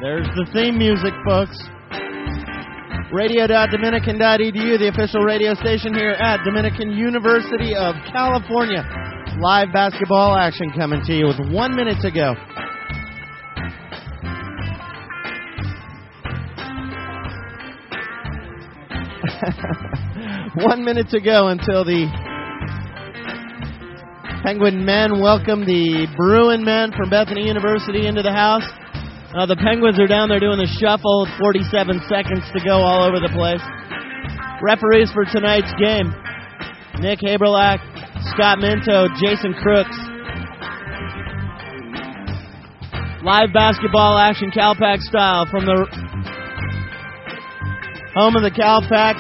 There's the theme music, folks. Radio.Dominican.edu, the official radio station here at Dominican University of California. Live basketball action coming to you with 1 minute to go. One minute to go until the Penguin men welcome the Bruin men from Bethany University into the house. The Penguins are down there doing the shuffle, 47 seconds to go all over the place. Referees for tonight's game: Nick Haberlach, Scott Minto, Jason Crooks. Live basketball action, Cal-Pac style, from the home of the Cal-Pac.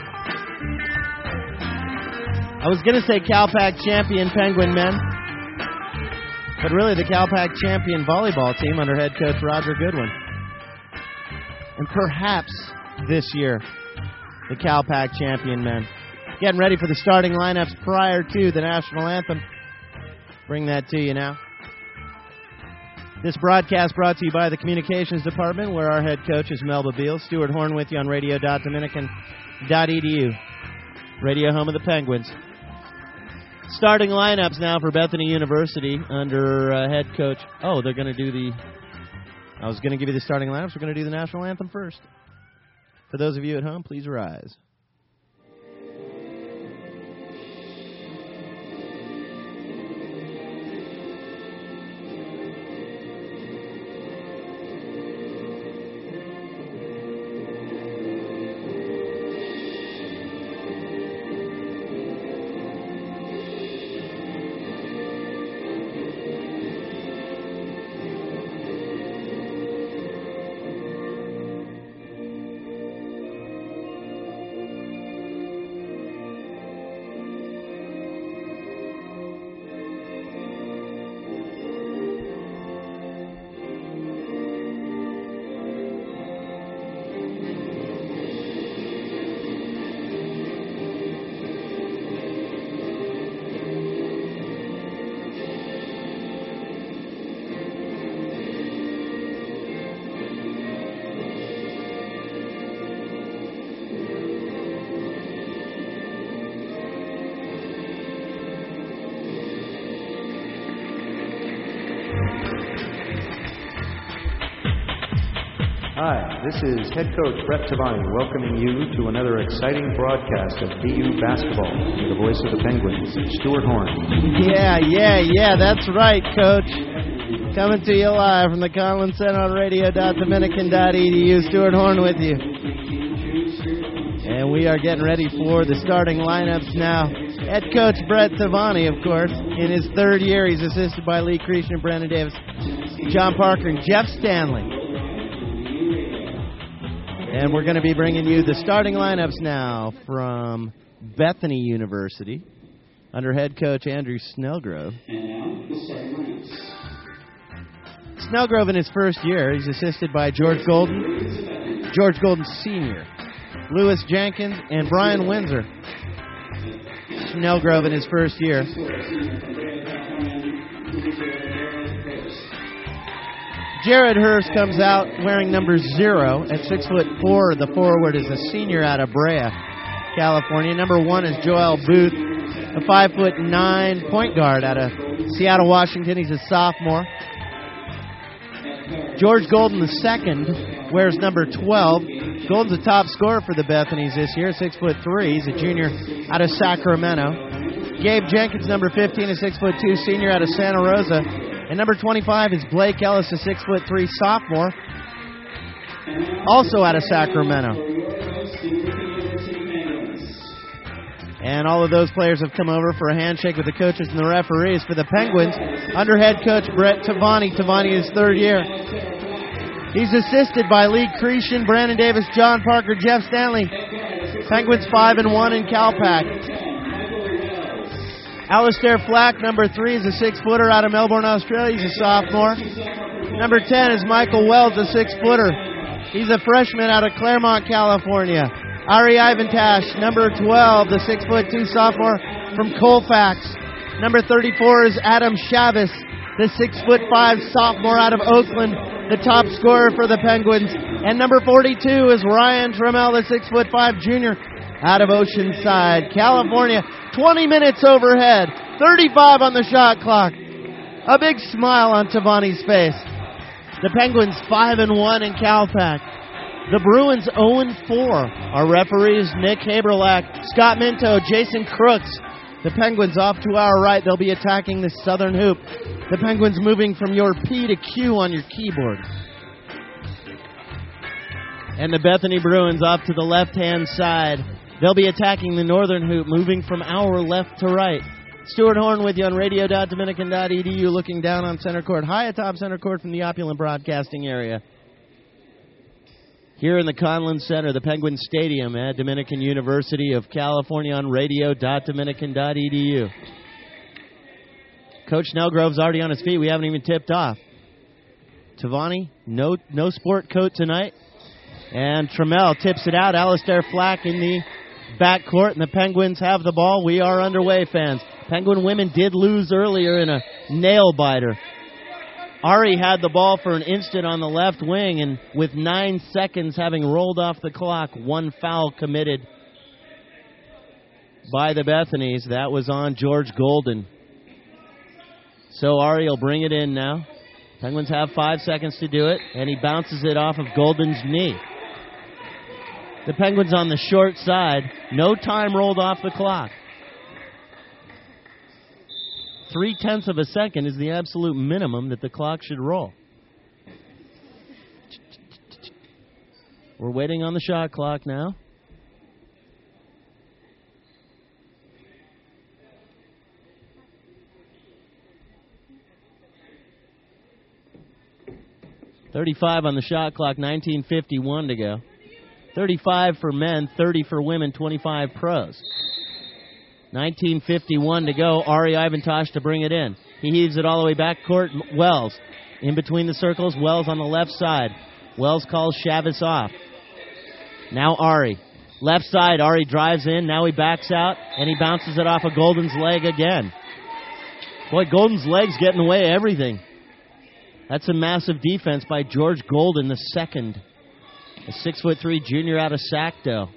I was going to say Cal-Pac champion Penguin men, but really the Cal-Pac champion volleyball team under head coach Roger Goodwin. And perhaps this year, the Cal-Pac champion men. Getting ready for the starting lineups prior to the national anthem. Bring that to you now. This broadcast brought to you by the Communications Department, where our head coach is Melba Beal. Stuart Horn with you on radio.dominican.edu. Radio home of the Penguins. Starting lineups now for Bethany University under head coach. Oh, they're going to do the... I was going to give you the starting lineups. We're going to do the national anthem first. For those of you at home, please rise. Hi, this is head coach Brett Tavani welcoming you to another exciting broadcast of BU basketball with the voice of the Penguins, Stuart Horn. Yeah, that's right, Coach. Coming to you live from the Conlin Center on radio.dominican.edu. Stuart Horn with you. And we are getting ready for the starting lineups now. Head coach Brett Tavani, of course, in his third year. He's assisted by Lee Creashen, Brandon Davis, John Parker, and Jeff Stanley. And we're going to be bringing you the starting lineups now from Bethany University under head coach Andrew Snellgrove. And now, the starting lineups. Snellgrove in his first year, he's assisted by George Golden Sr., Lewis Jenkins, and Brian Windsor. Snellgrove in his first year. Jared Hurst comes out wearing number 0 at 6'4". The forward is a senior out of Brea, California. Number 1 is Joel Booth, a 5'9" point guard out of Seattle, Washington. He's a sophomore. George Golden II wears number 12. Golden's a top scorer for the Bethanies this year, 6'3". He's a junior out of Sacramento. Gabe Jenkins, number 15, a 6'2" senior out of Santa Rosa. And number 25 is Blake Ellis, a 6'3" sophomore, also out of Sacramento. And all of those players have come over for a handshake with the coaches and the referees for the Penguins under head coach Brett Tavani. Tavani is third year. He's assisted by Lee Creashen, Brandon Davis, John Parker, Jeff Stanley. Penguins 5-1 in Cal-Pac. Alistair Flack, number 3, is a 6-footer out of Melbourne, Australia. He's a sophomore. Number 10 is Michael Wells, a 6-footer. He's a freshman out of Claremont, California. Ari Ivantash, number 12, the 6'2" sophomore from Colfax. Number 34 is Adam Chavez, the 6'5" sophomore out of Oakland, the top scorer for the Penguins. And number 42 is Ryan Trammell, the 6'5" junior out of Oceanside, California. 20 minutes overhead, 35 on the shot clock. A big smile on Tavani's face. The Penguins 5-1 in Calpac. The Bruins 0-4. Our referees, Nick Haberlack, Scott Minto, Jason Crooks. The Penguins off to our right. They'll be attacking the southern hoop. The Penguins moving from your P to Q on your keyboard. And the Bethany Bruins off to the left-hand side. They'll be attacking the northern hoop, moving from our left to right. Stuart Horn with you on radio.dominican.edu, looking down on center court, high atop center court from the opulent broadcasting area. Here in the Conlin Center, the Penguin Stadium at Dominican University of California on radio.dominican.edu. Coach Snellgrove's already on his feet. We haven't even tipped off. Tavani, no sport coat tonight. And Trammell tips it out. Alistair Flack in the backcourt, and the Penguins have the ball. We are underway, fans. Penguin women did lose earlier in a nail-biter. Ari had the ball for an instant on the left wing, and with 9 seconds having rolled off the clock, one foul committed by the Bethanies. That was on George Golden. So Ari will bring it in now. Penguins have 5 seconds to do it, and he bounces it off of Golden's knee. The Penguins on the short side. No time rolled off the clock. 0.3 of a second is the absolute minimum that the clock should roll. We're waiting on the shot clock now. .35 on the shot clock, 19:51 to go. 35 for men, 30 for women, 25 pros. 19:51 to go. Ari Ivantosh to bring it in. He heaves it all the way back court. Wells in between the circles. Wells on the left side. Wells calls Chavez off. Now Ari. Left side, Ari drives in. Now he backs out, and he bounces it off of Golden's leg again. Boy, Golden's leg's getting away of everything. That's a massive defense by George Golden, the second. A 6'3" junior out of Sacto.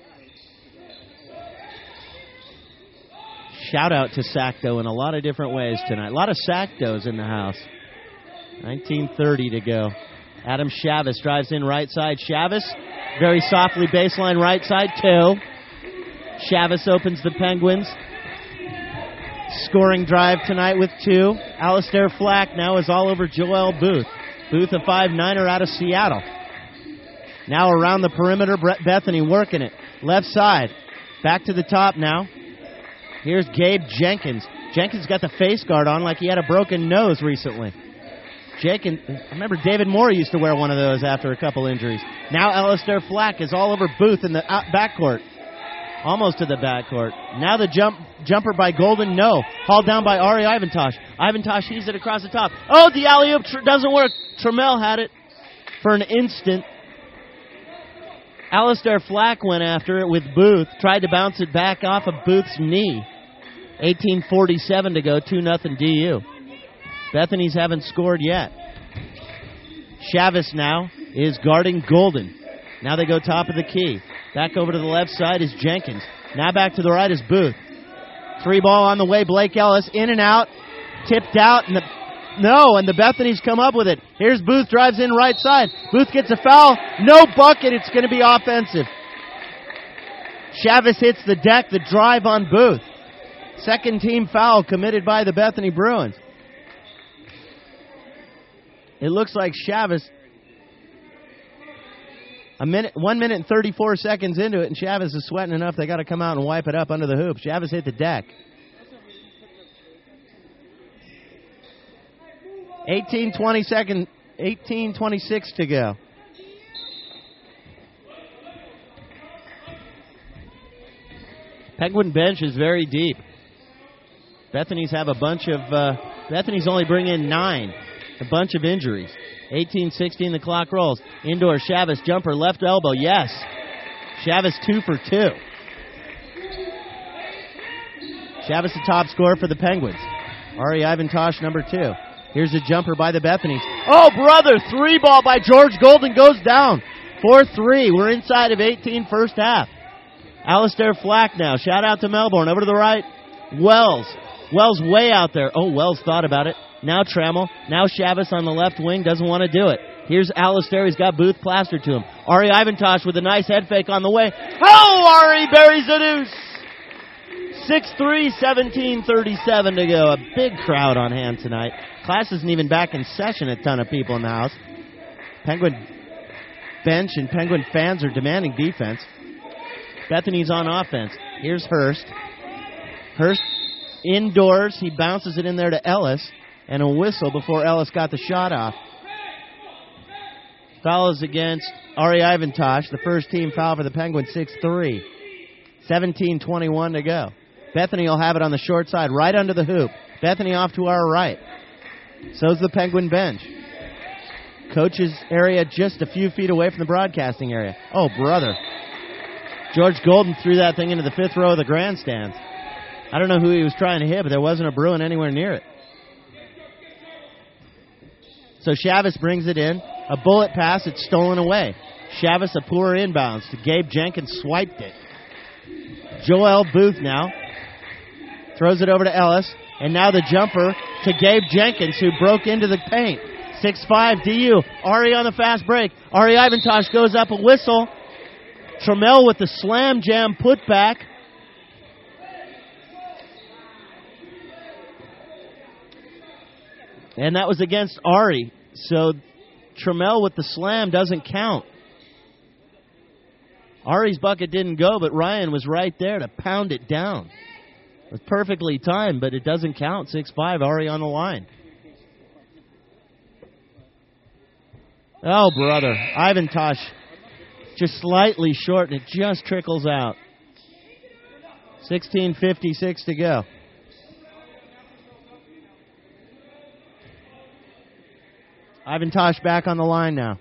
Shout out to Sacto in a lot of different ways tonight. A lot of Sactos in the house. 19:30 to go. Adam Chavez drives in right side. Chavez, very softly baseline right side, 2. Chavez opens the Penguins. Scoring drive tonight with 2. Alistair Flack now is all over Joel Booth. Booth, a 5'9" out of Seattle. Now around the perimeter, Bethany working it. Left side. Back to the top now. Here's Gabe Jenkins. Jenkins got the face guard on like he had a broken nose recently. I remember David Moore used to wear one of those after a couple injuries. Now Alistair Flack is all over Booth in the backcourt. Almost to the backcourt. Now the jumper by Golden, no. Hauled down by Ari Ivantosh. Ivantosh heaves it across the top. Oh, the alley-oop doesn't work. Trammell had it for an instant. Alistair Flack went after it with Booth. Tried to bounce it back off of Booth's knee. 18:47 to go, 2-0 DU. Bethany's haven't scored yet. Chavez now is guarding Golden. Now they go top of the key. Back over to the left side is Jenkins. Now back to the right is Booth. 3 ball on the way. Blake Ellis in and out. Tipped out. And the Bethany's come up with it. Here's Booth, drives in right side. Booth gets a foul. No bucket. It's going to be offensive. Chavez hits the deck. The drive on Booth. Second team foul committed by the Bethany Bruins. It looks like Chavez, 1 minute and 34 seconds into it, and Chavez is sweating enough they got to come out and wipe it up under the hoop. Chavez hit the deck. 18:26 to go. Penguin bench is very deep. Bethany's have a bunch of... Bethany's only bring in 9. A bunch of injuries. 18:16, the clock rolls. Indoor, Chavez, jumper, left elbow, yes. Chavez 2 for 2. Chavez the top scorer for the Penguins. Ari Ivantosh, number 2. Here's a jumper by the Bethanies. Oh, brother, 3-ball by George Golden goes down. 4-3. We're inside of 18 first half. Alistair Flack now. Shout out to Melbourne. Over to the right. Wells. Wells way out there. Oh, Wells thought about it. Now Trammell. Now Chavez on the left wing. Doesn't want to do it. Here's Alistair. He's got Booth plastered to him. Ari Ivantosh with a nice head fake on the way. Oh, Ari buries a deuce. 6-3, 17:37 to go. A big crowd on hand tonight. Class isn't even back in session. A ton of people in the house. Penguin bench and Penguin fans are demanding defense. Bethany's on offense. Here's Hurst. Hurst indoors. He bounces it in there to Ellis. And a whistle before Ellis got the shot off. Foul is against Ari Ivantosh. The first team foul for the Penguins, 6-3. 17:21 to go. Bethany will have it on the short side, right under the hoop. Bethany off to our right. So's the Penguin bench. Coach's area just a few feet away from the broadcasting area. Oh, brother. George Golden threw that thing into the fifth row of the grandstands. I don't know who he was trying to hit, but there wasn't a Bruin anywhere near it. So Chavez brings it in. A bullet pass, it's stolen away. Chavez a poor inbounds to Gabe Jenkins, swiped it. Joel Booth now throws it over to Ellis. And now the jumper to Gabe Jenkins, who broke into the paint. 6-5 DU. Ari on the fast break. Ari Ivantosh goes up, a whistle. Trammell with the slam jam putback. And that was against Ari. So Trammell with the slam doesn't count. Ari's bucket didn't go, but Ryan was right there to pound it down. It was perfectly timed, but it doesn't count. 6-5, Ari on the line. Oh, brother. Ivantosh just slightly short, and it just trickles out. 16:56 to go. Ivantosh back on the line now.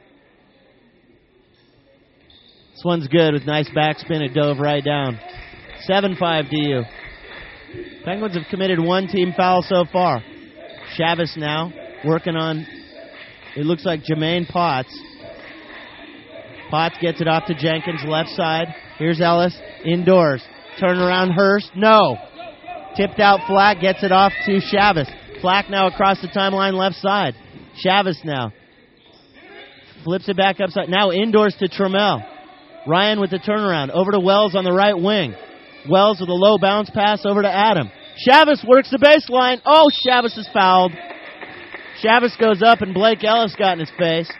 This one's good with nice backspin. It dove right down. 7-5 DU. Penguins have committed one team foul so far. Chavez now working on, it looks like Jermaine Potts. Potts gets it off to Jenkins, left side. Here's Ellis, indoors. Turnaround Hurst, no. Tipped out Flack, gets it off to Chavez. Flack now across the timeline, left side. Chavez now. Flips it back upside. Now indoors to Trammell. Ryan with the turnaround. Over to Wells on the right wing. Wells with a low bounce pass over to Adam. Chavez works the baseline. Oh, Chavez is fouled. Chavez goes up and Blake Ellis got in his face.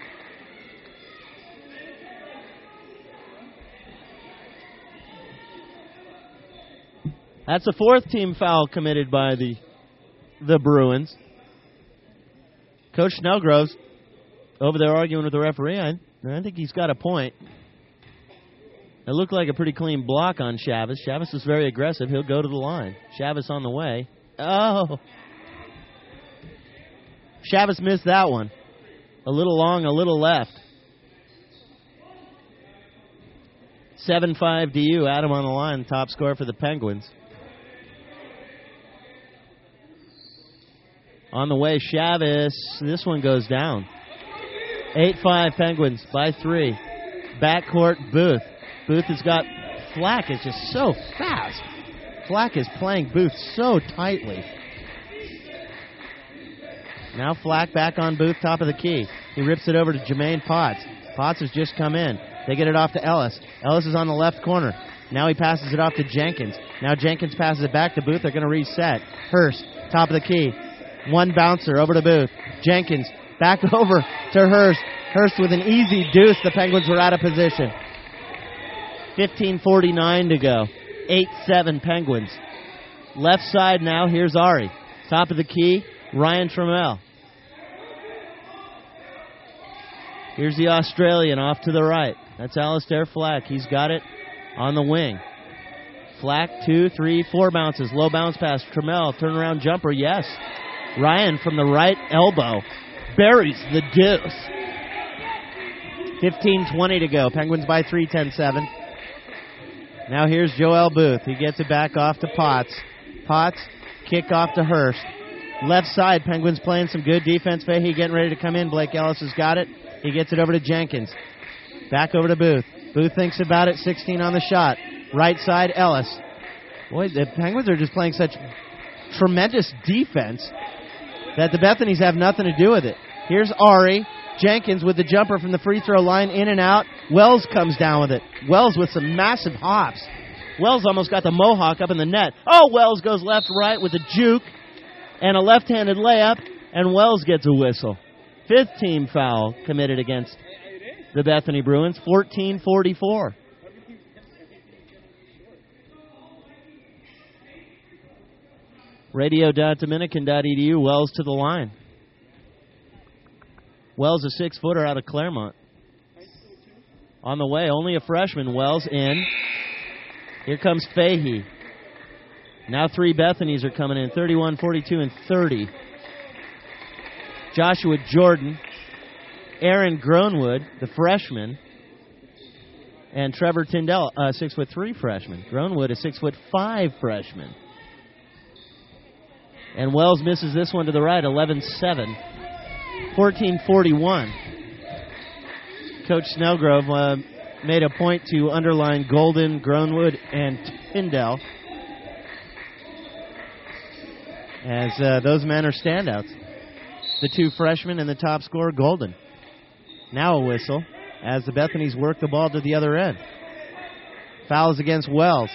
That's a fourth team foul committed by the Bruins. Coach Snellgrove's over there arguing with the referee. I think he's got a point. It looked like a pretty clean block on Chavez. Chavez is very aggressive. He'll go to the line. Chavez on the way. Oh. Chavez missed that one. A little long, a little left. 7-5 DU. Adam on the line. Top scorer for the Penguins. On the way, Chavez. This one goes down. 8-5 Penguins by 3. Backcourt, Booth. Booth has got... Flack is just so fast. Flack is playing Booth so tightly. Now Flack back on Booth, top of the key. He rips it over to Jermaine Potts. Potts has just come in. They get it off to Ellis. Ellis is on the left corner. Now he passes it off to Jenkins. Now Jenkins passes it back to Booth. They're going to reset. Hurst, top of the key. One bouncer over to Booth. Jenkins back over to Hurst. Hurst with an easy deuce. The Penguins were out of position. 15:49 to go. 8-7 Penguins. Left side now. Here's Ari. Top of the key. Ryan Trammell. Here's the Australian off to the right. That's Alistair Flack. He's got it on the wing. Flack, 2, 3, 4 bounces. Low bounce pass. Trammell, turnaround jumper. Yes. Ryan from the right elbow buries the deuce. 15:20 to go. Penguins by 3, 10-7. Now here's Joel Booth. He gets it back off to Potts. Potts, kick off to Hurst. Left side, Penguins playing some good defense. Fahey getting ready to come in. Blake Ellis has got it. He gets it over to Jenkins. Back over to Booth. Booth thinks about it. 16 on the shot. Right side, Ellis. Boy, the Penguins are just playing such tremendous defense that the Bethanies have nothing to do with it. Here's Ari. Jenkins with the jumper from the free throw line, in and out. Wells comes down with it. Wells with some massive hops. Wells almost got the mohawk up in the net. Oh, Wells goes left, right with a juke and a left-handed layup, and Wells gets a whistle. 5th team foul committed against the Bethany Bruins, 14-44. Radio.dominican.edu, Wells to the line. Wells, a 6-footer out of Claremont. On the way, only a freshman. Wells in. Here comes Fahey. Now 3 Bethanies are coming in, 31, 42, and 30. Joshua Jordan, Aaron Groenwood, the freshman, and Trevor Tyndall, a 6'3" freshman. Groenwood, a 6'5" freshman. And Wells misses this one to the right, 11-7. 14-41. Coach Snellgrove made a point to underline Golden, Groenwood, and Tyndall, as those men are standouts. The 2 freshmen and the top scorer, Golden. Now a whistle as the Bethanies work the ball to the other end. Fouls against Wells.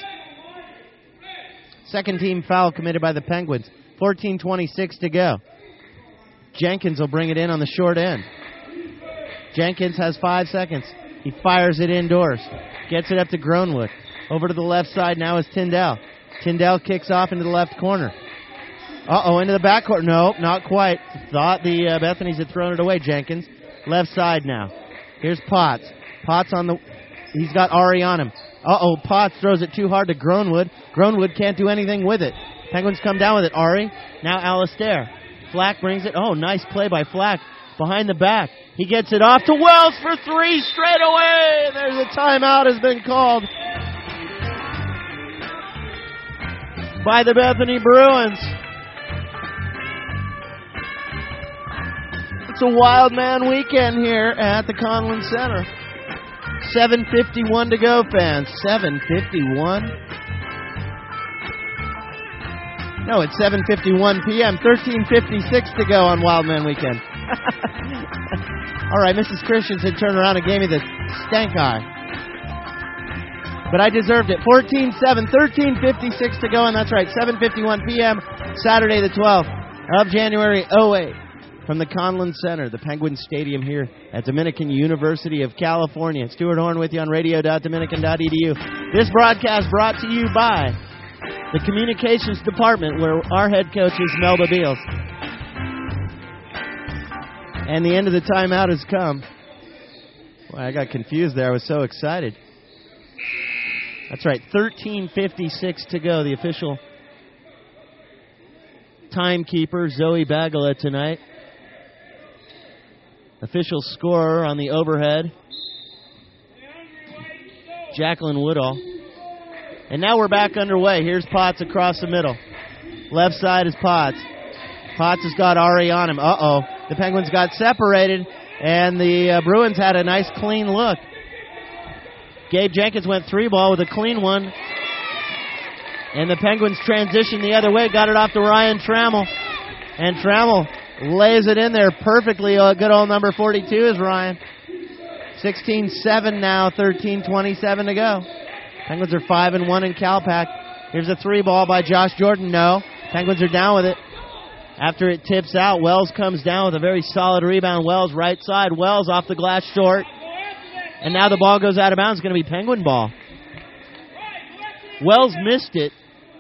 2nd team foul committed by the Penguins. 14:26 to go. Jenkins will bring it in on the short end. Jenkins has 5 seconds. He fires it indoors. Gets it up to Groenwood. Over to the left side now is Tyndall. Tyndall kicks off into the left corner. Into the backcourt. No, not quite. Thought the Bethanies had thrown it away. Jenkins. Left side now. Here's Potts. Potts on the... He's got Ari on him. Potts throws it too hard to Groenwood. Groenwood can't do anything with it. Penguins come down with it. Ari. Now Alistair. Flack brings it. Nice play by Flack. Behind the back. He gets it off to Wells for 3 straight away. There's a timeout has been called by the Bethany Bruins. It's a wild man weekend here at the Conlin Center. 7:51 to go, fans. 7:51. No, it's 7:51 p.m. 13:56 to go on Wild Man Weekend. All right, Mrs. Christensen turned around and gave me the stank eye. But I deserved it. 14-7, 13:56 to go, and that's right, 7:51 p.m., Saturday the 12th of January 08. From the Conlin Center, the Penguin Stadium here at Dominican University of California. Stuart Horn with you on radio.dominican.edu. This broadcast brought to you by the Communications Department, where our head coach is Melba Beals. And the end of the timeout has come. Boy, I got confused there. I was so excited. That's right, 13:56 to go. The official timekeeper, Zoe Bagala, tonight. Official scorer on the overhead, Jacqueline Woodall. And now we're back underway. Here's Potts across the middle. Left side is Potts. Potts has got Ari on him. The Penguins got separated, and the Bruins had a nice clean look. Gabe Jenkins went 3-ball with a clean one. And the Penguins transitioned the other way, got it off to Ryan Trammell. And Trammell lays it in there perfectly. Good old number 42 is Ryan. 16-7 now, 13:27 to go. Penguins are 5-1 in CalPAC. Here's a 3-ball by Josh Jordan. No. Penguins are down with it. After it tips out, Wells comes down with a very solid rebound. Wells right side. Wells off the glass short. And now the ball goes out of bounds. It's going to be Penguin ball. Wells missed it.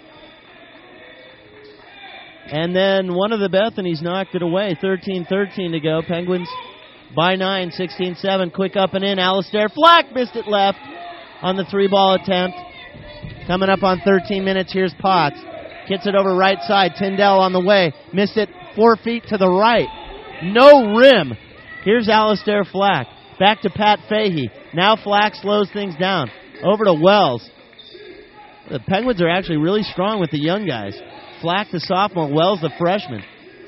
And then one of the Bethanies knocked it away. 13-13 to go. Penguins by 9, 16-7. Quick up and in. Alistair Flack missed it left on the 3-ball attempt. Coming up on 13 minutes, here's Potts. Gets it over right side. Tyndall on the way. Missed it 4 feet to the right. No rim. Here's Alistair Flack. Back to Pat Fahey. Now Flack slows things down. Over to Wells. The Penguins are actually really strong with the young guys. Flack, the sophomore. Wells, the freshman.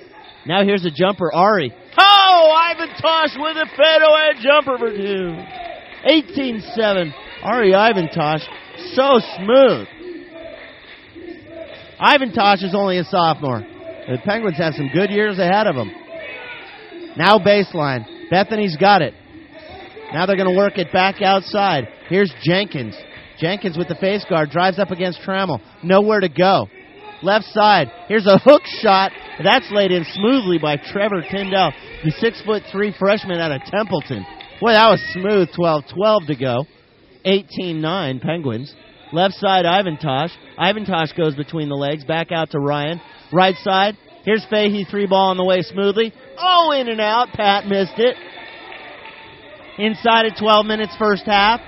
Now here's a jumper, Ari. Oh, Ivantosh with a fadeaway jumper for 2. 18-7. Ari Ivantosh, so smooth. Ivantosh is only a sophomore. The Penguins have some good years ahead of them. Now baseline. Bethany's got it. Now they're going to work it back outside. Here's Jenkins. Jenkins with the face guard drives up against Trammell. Nowhere to go. Left side. Here's a hook shot. That's laid in smoothly by Trevor Tyndall, the 6'3" freshman out of Templeton. Boy, that was smooth. 12 to go. 18-9 Penguins. Left side, Ivantosh. Ivantosh goes between the legs. Back out to Ryan. Right side. Here's Fahey. 3-ball on the way smoothly. Oh, in and out. Pat missed it. Inside at 12 minutes first half.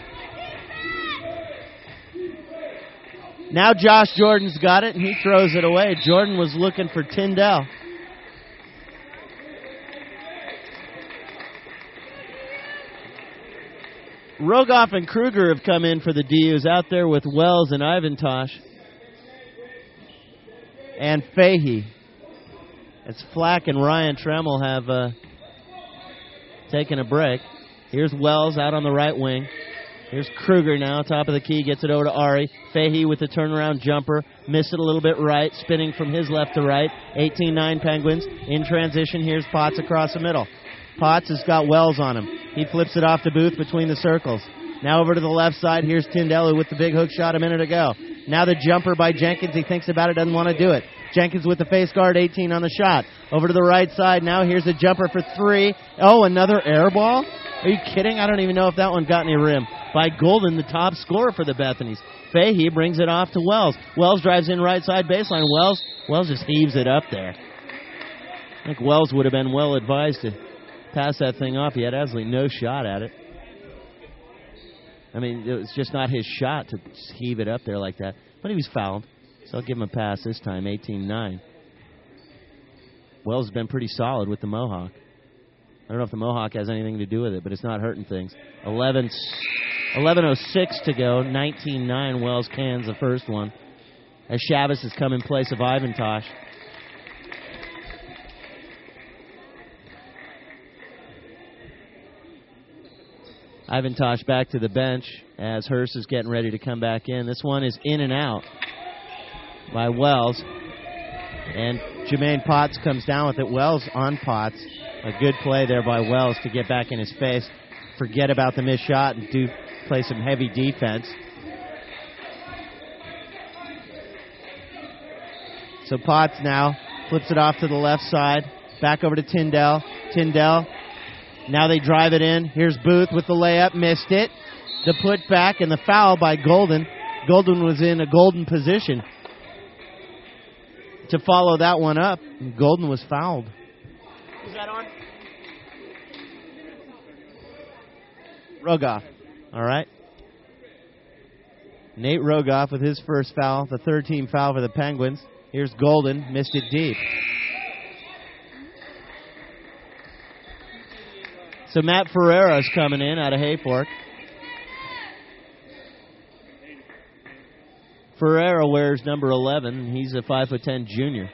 Now Josh Jordan's got it, and he throws it away. Jordan was looking for Tyndall. Rogoff and Kruger have come in for the DUs out there with Wells and Ivantosh. And Fahey. As Flack and Ryan Trammell have taken a break. Here's Wells out on the right wing. Here's Kruger now, top of the key, gets it over to Ari. Fahey with the turnaround jumper. Missed it a little bit right, spinning from his left to right. 18-9 Penguins. In transition, here's Potts across the middle. Potts has got Wells on him. He flips it off to Booth between the circles. Now over to the left side, here's Tyndall with the big hook shot a minute ago. Now the jumper by Jenkins. He thinks about it, doesn't want to do it. Jenkins with the face guard, 18 on the shot. Over to the right side, now here's a jumper for 3. Oh, another air ball? Are you kidding? I don't even know if that one got any rim. By Golden, the top scorer for the Bethanies. Fahey brings it off to Wells. Wells drives in right side baseline. Wells just heaves it up there. I think Wells would have been well advised to pass that thing off. He had absolutely no shot at it. I mean, it was just not his shot to heave it up there like that. But he was fouled, so I'll give him a pass this time, 18-9. Wells has been pretty solid with the Mohawk. I don't know if the Mohawk has anything to do with it, but it's not hurting things. 11:06 to go, 19-9. Wells cans the first one. As Chavez has come in place of Ivantosh. Ivantosh back to the bench as Hurst is getting ready to come back in. This one is in and out by Wells. And Jermaine Potts comes down with it. Wells on Potts. A good play there by Wells to get back in his face. Forget about the missed shot and play some heavy defense. So Potts now flips it off to the left side. Back over to Tyndall. Tyndall. Now they drive it in. Here's Booth with the layup. Missed it. The put back and the foul by Golden. Golden was in a golden position to follow that one up. Golden was fouled. Is that on? Rogoff. All right. Nate Rogoff with his first foul, the third team foul for the Penguins. Here's Golden. Missed it deep. So Matt Ferreira's coming in out of Hayfork. Ferreira wears number 11. He's a 5'10" junior.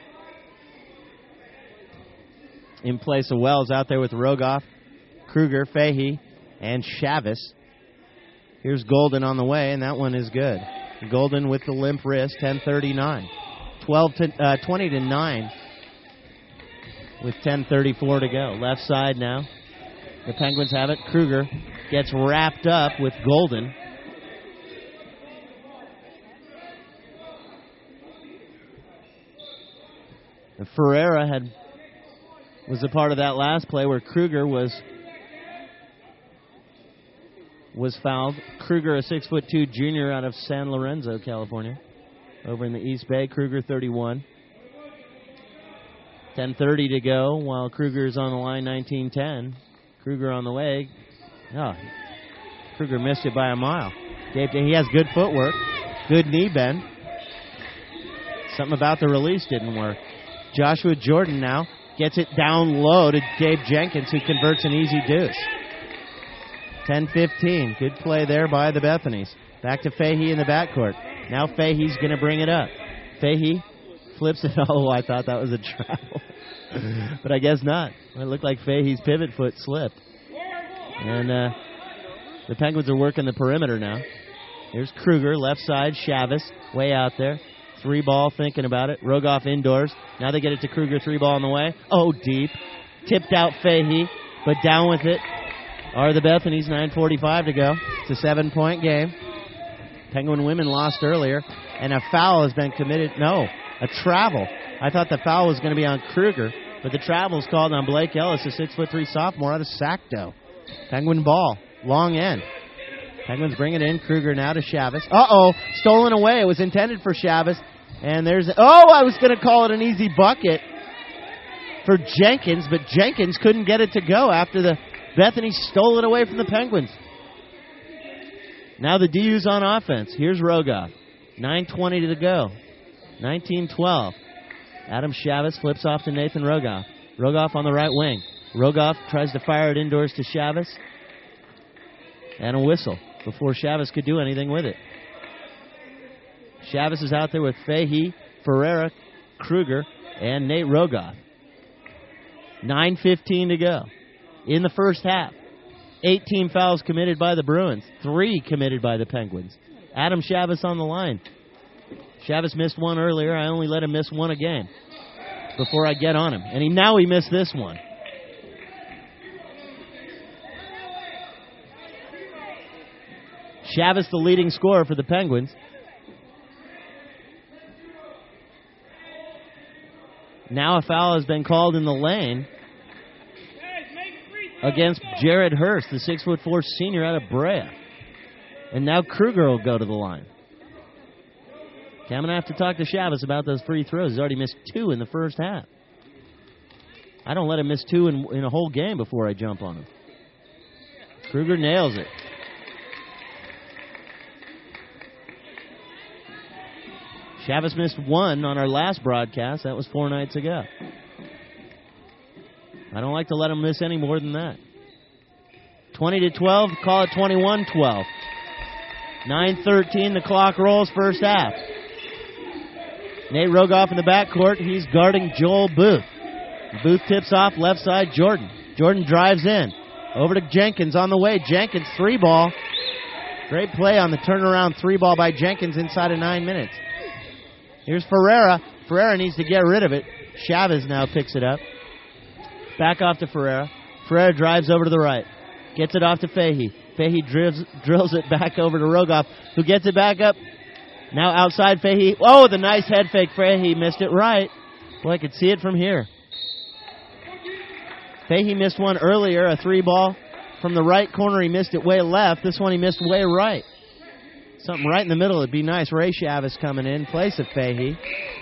In place of Wells out there with Rogoff, Kruger, Fahey, and Chavez. Here's Golden on the way, and that one is good. Golden with the limp wrist, 10:39. 20-9 with 10:34 to go. Left side now. The Penguins have it. Kruger gets wrapped up with Golden. And Ferreira was a part of that last play where Kruger was fouled. Kruger, a 6'2" junior out of San Lorenzo, California, over in the East Bay. Kruger, 31. 10:30 to go while Kruger's on the line, 19-10. Kruger on the way. Oh, Kruger missed it by a mile. He has good footwork, good knee bend. Something about the release didn't work. Joshua Jordan now gets it down low to Gabe Jenkins, who converts an easy deuce. 10-15. Good play there by the Bethanies. Back to Fahey in the backcourt. Now Fahey's going to bring it up. Fahey flips it. Oh, I thought that was a travel. But I guess not. It looked like Fahey's pivot foot slipped. And the Penguins are working the perimeter now. Here's Kruger, left side, Chavez, way out there. 3-ball, thinking about it. Rogoff indoors. Now they get it to Kruger, 3-ball on the way. Oh, deep. Tipped out Fahey, but down with it are the Bethanies, 9:45 to go. It's a 7-point game. Penguin women lost earlier, and a foul has been committed. No, a travel. I thought the foul was going to be on Kruger, but the travel is called on Blake Ellis, a 6'3" sophomore out of Sacto. Penguin ball, long end. Penguins bring it in. Kruger now to Chavez. Uh-oh, stolen away. It was intended for Chavez. And there's... Oh, I was going to call it an easy bucket for Jenkins, but Jenkins couldn't get it to go after the Bethany stole it away from the Penguins. Now the DU's on offense. Here's Rogoff. 9:20 to go. 19-12. Adam Chavez flips off to Nathan Rogoff. Rogoff on the right wing. Rogoff tries to fire it indoors to Chavez. And a whistle before Chavez could do anything with it. Chavez is out there with Fahey, Ferreira, Kruger, and Nate Rogoff. 9:15 to go in the first half. 18 fouls committed by the Bruins. 3 committed by the Penguins. Adam Chavez on the line. Chavez missed one earlier. I only let him miss one a game before I get on him. And now he missed this one. Chavez the leading scorer for the Penguins. Now a foul has been called in the lane against Jared Hurst, the 6'4" senior out of Brea. And now Kruger will go to the line. Okay, I'm going to have to talk to Chavez about those free throws. He's already missed 2 in the first half. I don't let him miss 2 in a whole game before I jump on him. Kruger nails it. Chavez missed 1 on our last broadcast. That was 4 nights ago. I don't like to let him miss any more than that. 20-12, call it 21-12. 9:13, the clock rolls, first half. Nate Rogoff in the backcourt. He's guarding Joel Booth. Booth tips off left side, Jordan. Jordan drives in. Over to Jenkins on the way. Jenkins, 3-ball. Great play on the turnaround 3-ball by Jenkins inside of 9 minutes. Here's Ferreira. Ferreira needs to get rid of it. Chavez now picks it up. Back off to Ferreira. Ferreira drives over to the right. Gets it off to Fahey. Fahey drills it back over to Rogoff, who gets it back up. Now outside Fahey. Oh, the nice head fake. Fahey missed it right. Boy, I could see it from here. Fahey missed one earlier, a 3-ball. From the right corner, he missed it way left. This one he missed way right. Something right in the middle would be nice. Ray Chavez coming in place of Fahey.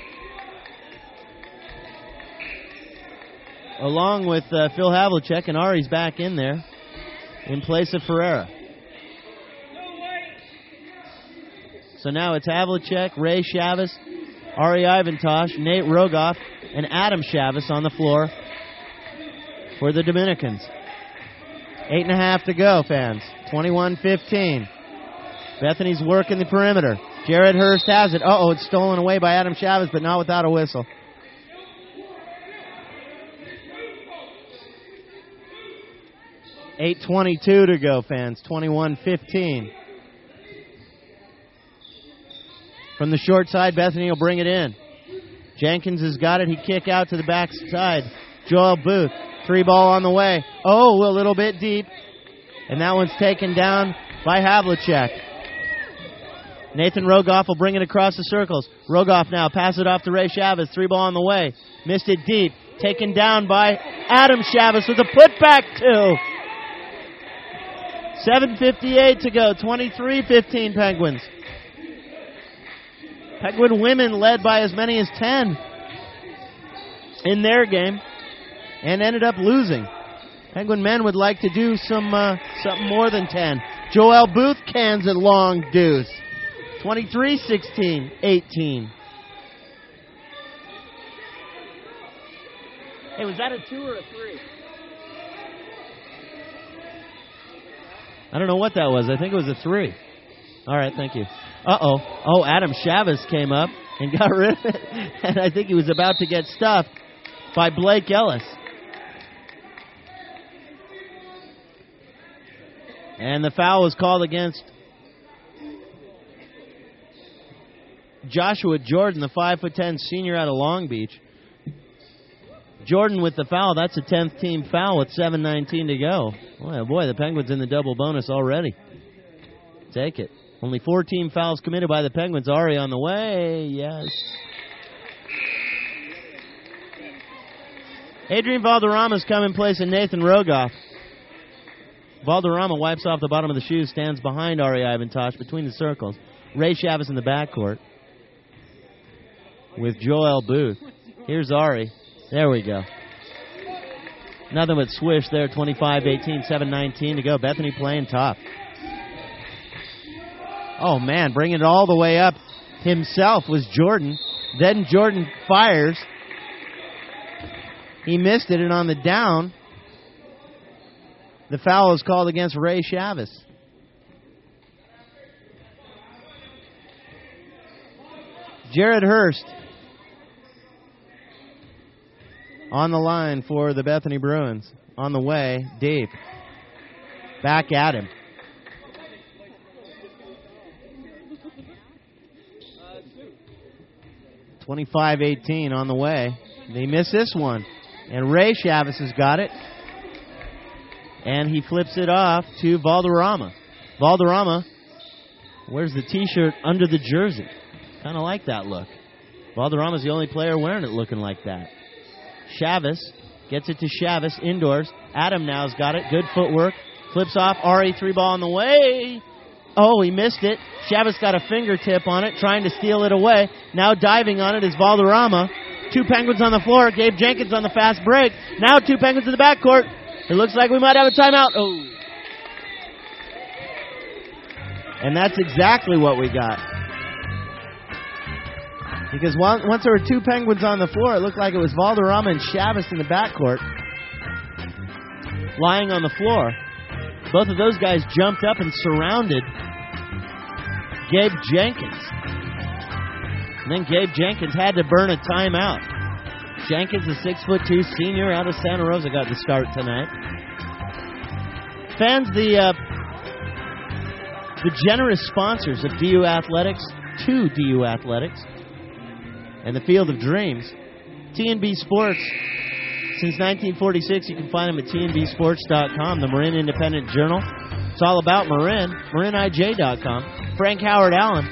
Along with Phil Havlicek, and Ari's back in there in place of Ferreira. So now it's Havlicek, Ray Chavez, Ari Ivantosh, Nate Rogoff, and Adam Chavez on the floor for the Dominicans. 8.5 to go, fans. 21-15. Bethany's working the perimeter. Jared Hurst has it. Uh-oh, it's stolen away by Adam Chavez, but not without a whistle. .8:22 to go, fans. 21-15. From the short side, Bethany will bring it in. Jenkins has got it. He kick out to the back side. Joel Booth. 3-ball on the way. Oh, a little bit deep. And that one's taken down by Havlicek. Nathan Rogoff will bring it across the circles. Rogoff now pass it off to Ray Chavez. 3-ball on the way. Missed it deep. Taken down by Adam Chavez with a putback two. 7:58 to go. 23-15 Penguins. Penguin women led by as many as 10 in their game and ended up losing. Penguin men would like to do something more than 10. Joel Booth cans it long deuce. 23-16, 18. Hey, was that a 2 or a 3? I don't know what that was. I think it was a 3. All right, thank you. Uh-oh. Oh, Adam Chavez came up and got rid of it. And I think he was about to get stuffed. by Blake Ellis. And the foul was called against Joshua Jordan, the 5'10" senior out of Long Beach. Jordan with the foul. That's a 10th team foul with 7:19 to go. Boy, the Penguins in the double bonus already. Take it. Only 4 team fouls committed by the Penguins. Ari on the way. Yes. Adrian Valderrama's come in place of Nathan Rogoff. Valderrama wipes off the bottom of the shoe, stands behind Ari Ivantosh between the circles. Ray Chavez in the backcourt with Joel Booth. Here's Ari. There we go. Nothing but swish there. 25-18, 7:19 to go. Bethany playing tough. Oh, man, bringing it all the way up himself was Jordan. Then Jordan fires. He missed it, and on the down, the foul is called against Ray Chavez. Jared Hurst on the line for the Bethany Bruins. On the way, deep. Back at him. (25-18) on the way. They miss this one. And Ray Chavez has got it. And he flips it off to Valderrama. Valderrama wears the T-shirt under the jersey. Kind of like that look. Valderrama's the only player wearing it looking like that. Chavez gets it to Chavez indoors. Adam now's got it. Good footwork. Flips off. Ari 3-ball on the way. Oh, he missed it. Chavez got a fingertip on it, trying to steal it away. Now diving on it is Valderrama. 2 Penguins on the floor. Gabe Jenkins on the fast break. Now 2 Penguins in the backcourt. It looks like we might have a timeout. Oh. And that's exactly what we got. Because once there were 2 Penguins on the floor, it looked like it was Valderrama and Chavez in the backcourt lying on the floor. Both of those guys jumped up and surrounded Gabe Jenkins. And then Gabe Jenkins had to burn a timeout. Jenkins, a 6'2" senior out of Santa Rosa, got the start tonight. Fans, the generous sponsors of DU Athletics, to DU Athletics, and the Field of Dreams. TNB Sports, since 1946, you can find them at tnbsports.com, the Marin Independent Journal. It's all about Marin, marinij.com. Frank Howard Allen.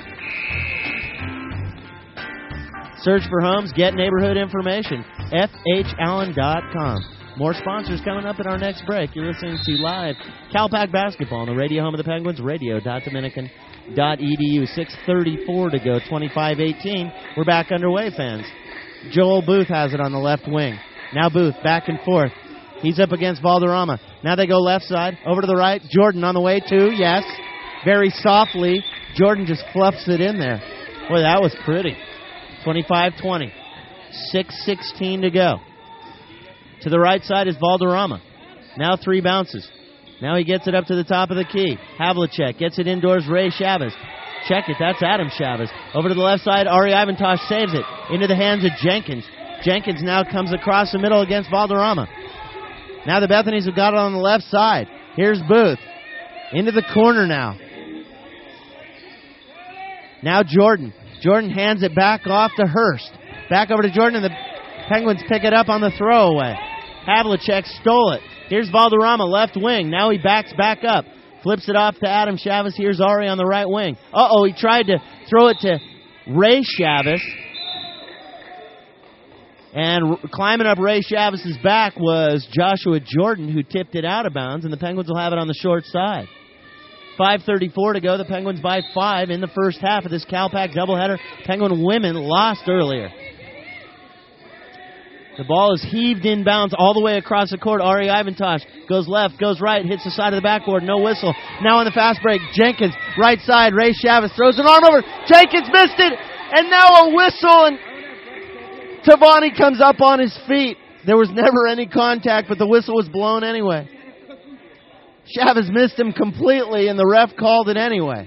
Search for homes, get neighborhood information, fhallen.com. More sponsors coming up in our next break. You're listening to live CalPAC basketball on the radio home of the Penguins, radio.dominican.edu. 6:34 to go, 25-18. We're back underway, fans. Joel Booth has it on the left wing. Now Booth, back and forth. He's up against Valderrama. Now they go left side, over to the right. Jordan on the way, too, yes. Very softly, Jordan just fluffs it in there. Boy, that was pretty. 25-20. 6:16 to go. To the right side is Valderrama. Now 3 bounces. Now he gets it up to the top of the key. Havlicek gets it indoors. Ray Chavez. Check it. That's Adam Chavez. Over to the left side. Ari Ivantosh saves it. Into the hands of Jenkins. Jenkins now comes across the middle against Valderrama. Now the Bethanys have got it on the left side. Here's Booth. Into the corner now. Now Jordan. Jordan hands it back off to Hurst. Back over to Jordan, and the Penguins pick it up on the throwaway. Havlicek stole it. Here's Valderrama, left wing. Now he backs back up. Flips it off to Adam Chavez. Here's Ari on the right wing. Uh-oh, he tried to throw it to Ray Chavez. And climbing up Ray Chavez's back was Joshua Jordan, who tipped it out of bounds, and the Penguins will have it on the short side. 5:34 to go. The Penguins by 5 in the first half of this CalPAC doubleheader. Penguin women lost earlier. The ball is heaved inbounds all the way across the court. Ari Ivantosh goes left, goes right, hits the side of the backboard. No whistle. Now on the fast break, Jenkins, right side. Ray Chavez throws an arm over. Jenkins missed it, and now a whistle, and Tavani comes up on his feet. There was never any contact, but the whistle was blown anyway. Chavez missed him completely, and the ref called it anyway.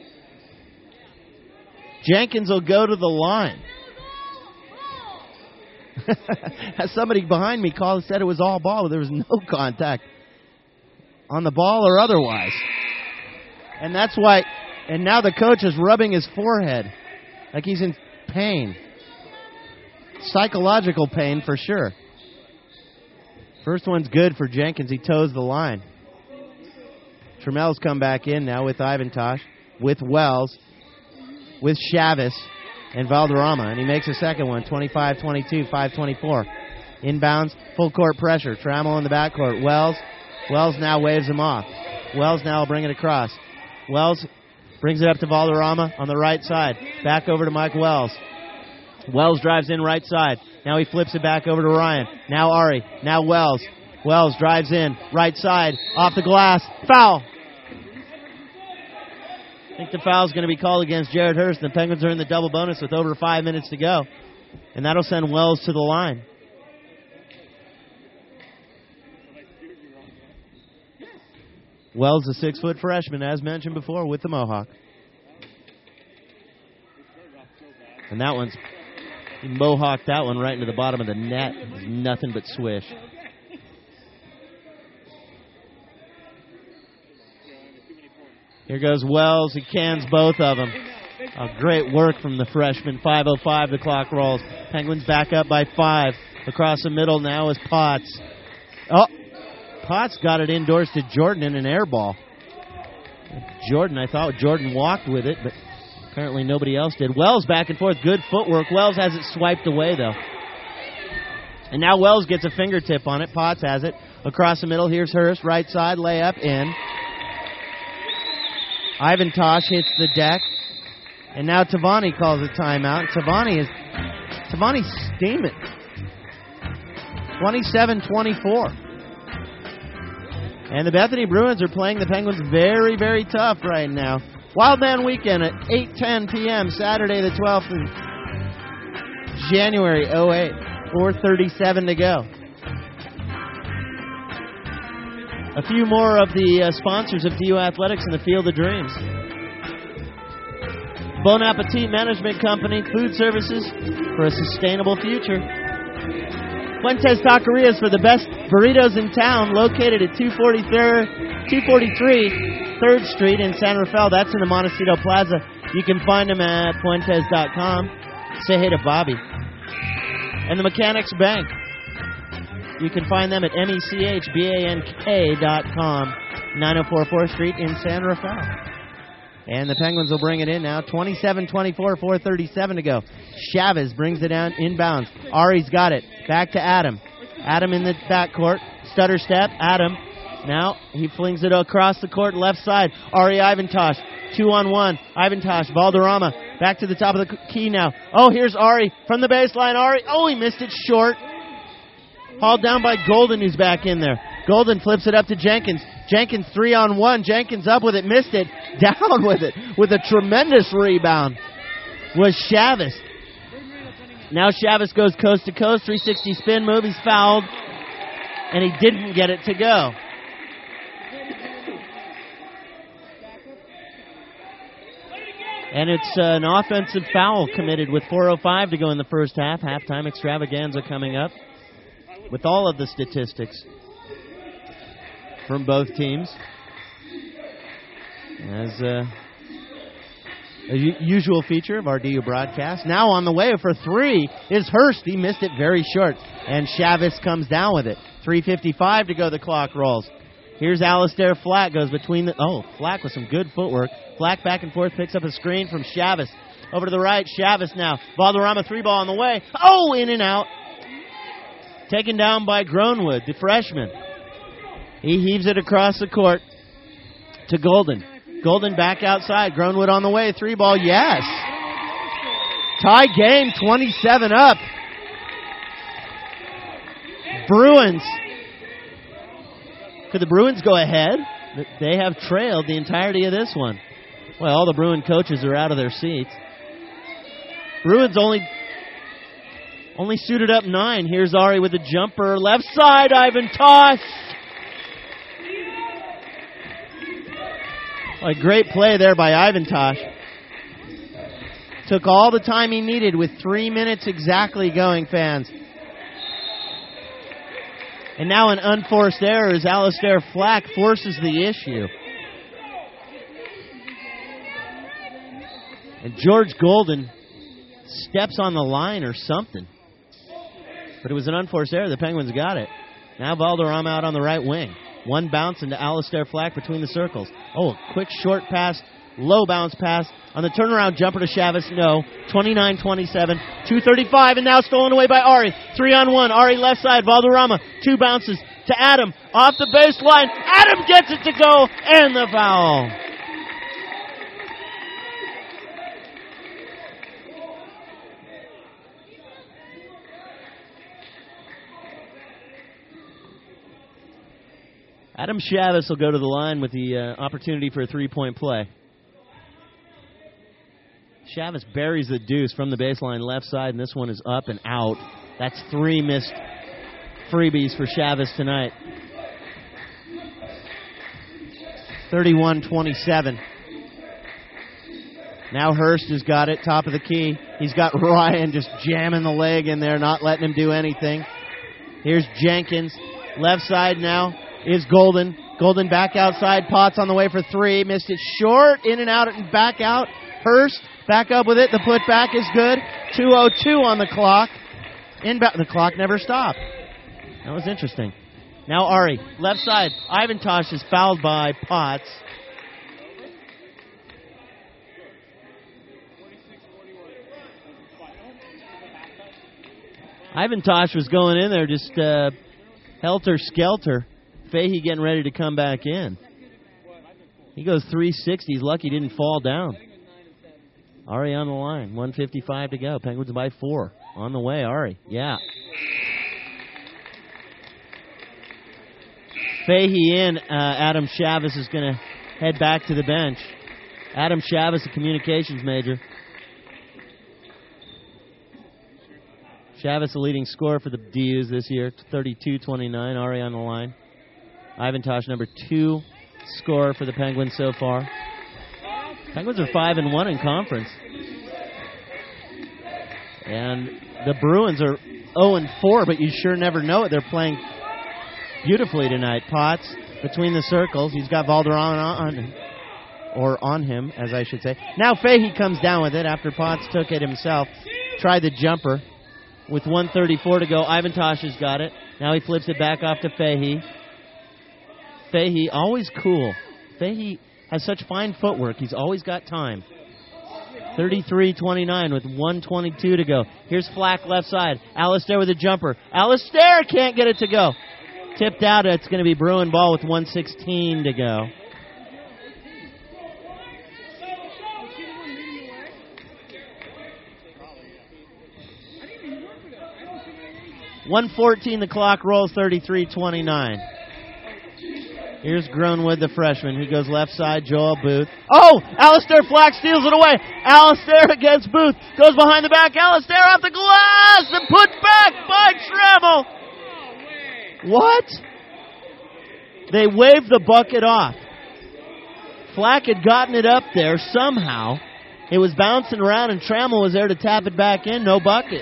Jenkins will go to the line. As somebody behind me called and said it was all ball, but there was no contact on the ball or otherwise. And that's why, and now the coach is rubbing his forehead like he's in pain. Psychological pain for sure. First one's good for Jenkins. He toes the line. Trammell's come back in now with Ivantosh, with Wells, with Chavez and Valderrama. And he makes a second one, 25-22, 5:24. Inbounds, full court pressure. Trammell in the backcourt. Wells now waves him off. Wells now will bring it across. Wells brings it up to Valderrama on the right side. Back over to Mike Wells. Wells drives in right side. Now he flips it back over to Ryan. Now Ari. Now Wells. Wells drives in right side. Off the glass. Foul. I think the foul's going to be called against Jared Hurst. The Penguins are in the double bonus with over 5 minutes to go. And that'll send Wells to the line. Wells, a 6-foot freshman, as mentioned before, with the Mohawk. And that one's, he Mohawked that one right into the bottom of the net. Nothing but swish. Here goes Wells. He cans both of them. Great work from the freshman. 5:05, the clock rolls. Penguins back up by 5. Across the middle now is Potts. Oh, Potts got it indoors to Jordan in an air ball. I thought Jordan walked with it, but apparently nobody else did. Wells back and forth. Good footwork. Wells has it swiped away, though. And now Wells gets a fingertip on it. Potts has it. Across the middle, here's Hurst. Right side, layup in. Ivantosh hits the deck. And now Tavani calls a timeout. Tavani's steaming. 27-24. And the Bethany Bruins are playing the Penguins very, very tough right now. Wildman Weekend at 8:10 p.m. Saturday the 12th of January 08. 4:37 to go. A few more of the sponsors of DU Athletics in the Field of Dreams. Bon Appetit Management Company, food services for a sustainable future. Fuentes Taquerias for the best burritos in town, located at 243 3rd Street in San Rafael. That's in the Montecito Plaza. You can find them at Fuentes.com. Say hey to Bobby. And the Mechanics Bank. You can find them at MECHBANK.com, 904 4th Street in San Rafael. And the Penguins will bring it in now. 27-24, 4:37 to go. Chavez brings it down inbounds. Ari's got it. Back to Adam. Adam in the backcourt. Stutter step. Adam. Now he flings it across the court left side. Ari Ivantosh. 2-on-1. Ivantosh. Valderrama. Back to the top of the key now. Oh, here's Ari from the baseline. Ari. Oh, he missed it short. Hauled down by Golden, who's back in there. Golden flips it up to Jenkins. Jenkins 3-on-1. Jenkins up with it, missed it. Down with it. With a tremendous rebound was Chavez. Now Chavez goes coast to coast. 360 spin move. He's fouled. And he didn't get it to go. And it's an offensive foul committed with 4:05 to go in the first half. Halftime extravaganza coming up with all of the statistics from both teams. As a usual feature of our DU broadcast. Now on the way for 3 is Hurst. He missed it very short. And Chavez comes down with it. 3:55 to go, the clock rolls. Here's Alistair Flack, goes between the... Oh, Flack with some good footwork. Flack back and forth, picks up a screen from Chavez. Over to the right, Chavez now. Valderrama 3-ball on the way. Oh, in and out. Taken down by Groenwood, the freshman. He heaves it across the court to Golden. Golden back outside. Groenwood on the way. 3-ball, yes. Tie game, 27 up. Bruins. Could the Bruins go ahead? They have trailed the entirety of this one. Well, all the Bruin coaches are out of their seats. Bruins only suited up 9. Here's Ari with a jumper. Left side, Ivantosh. A great play there by Ivantosh. Took all the time he needed with 3 minutes exactly going, fans. And now an unforced error as Alistair Flack forces the issue. And George Golden steps on the line or something. But it was an unforced error. The Penguins got it. Now Valderrama out on the right wing. One bounce into Alistair Flack between the circles. Oh, a quick short pass, low bounce pass. On the turnaround jumper to Chavez, no. 29-27, 2:35, and now stolen away by Ari. 3-on-1, Ari left side, Valderrama. Two bounces to Adam. Off the baseline, Adam gets it to go, and the foul. Adam Chavez will go to the line with the opportunity for a three-point play. Chavez buries the deuce from the baseline left side, and this one is up and out. That's 3 missed freebies for Chavez tonight. 31-27. Now Hurst has got it, top of the key. He's got Ryan just jamming the leg in there, not letting him do anything. Here's Jenkins. Left side now is Golden. Golden back outside. Potts on the way for 3. Missed it short. In and out and back out. Hurst back up with it. The putback is good. 2:02 on the clock. The clock never stopped. That was interesting. Now Ari, left side. Ivan Tosh is fouled by Potts. Ivan Tosh was going in there just helter-skelter. Fahey getting ready to come back in. He goes 360. He's lucky he didn't fall down. Ari on the line. 1:55 to go. Penguins by 4. On the way, Ari. Yeah. Fahey in. Adam Chavez is going to head back to the bench. Adam Chavez, a communications major. Chavez, the leading scorer for the DUs this year. 32-29. Ari on the line. Ivan Tosh, number 2 scorer for the Penguins so far. Penguins are 5-1 in conference. And the Bruins are 0-4, but you sure never know it. They're playing beautifully tonight. Potts between the circles. He's got Valderrama on him, as I should say. Now Fahey comes down with it after Potts took it himself. Tried the jumper. With 1:34 to go, Ivan Tosh has got it. Now he flips it back off to Fahey. Fahey, always cool. Fahey has such fine footwork. He's always got time. 33-29 with 1:22 to go. Here's Flack left side. Alistair with a jumper. Alistair can't get it to go. Tipped out. It's going to be Bruin ball with 1:16 to go. .114 the clock rolls, 33-29. Here's Groenwood, the freshman. He goes left side, Joel Booth. Oh! Alistair Flack steals it away. Alistair against Booth. Goes behind the back. Alistair off the glass and put back by Trammell. What? They waved the bucket off. Flack had gotten it up there somehow. It was bouncing around and Trammell was there to tap it back in. No bucket.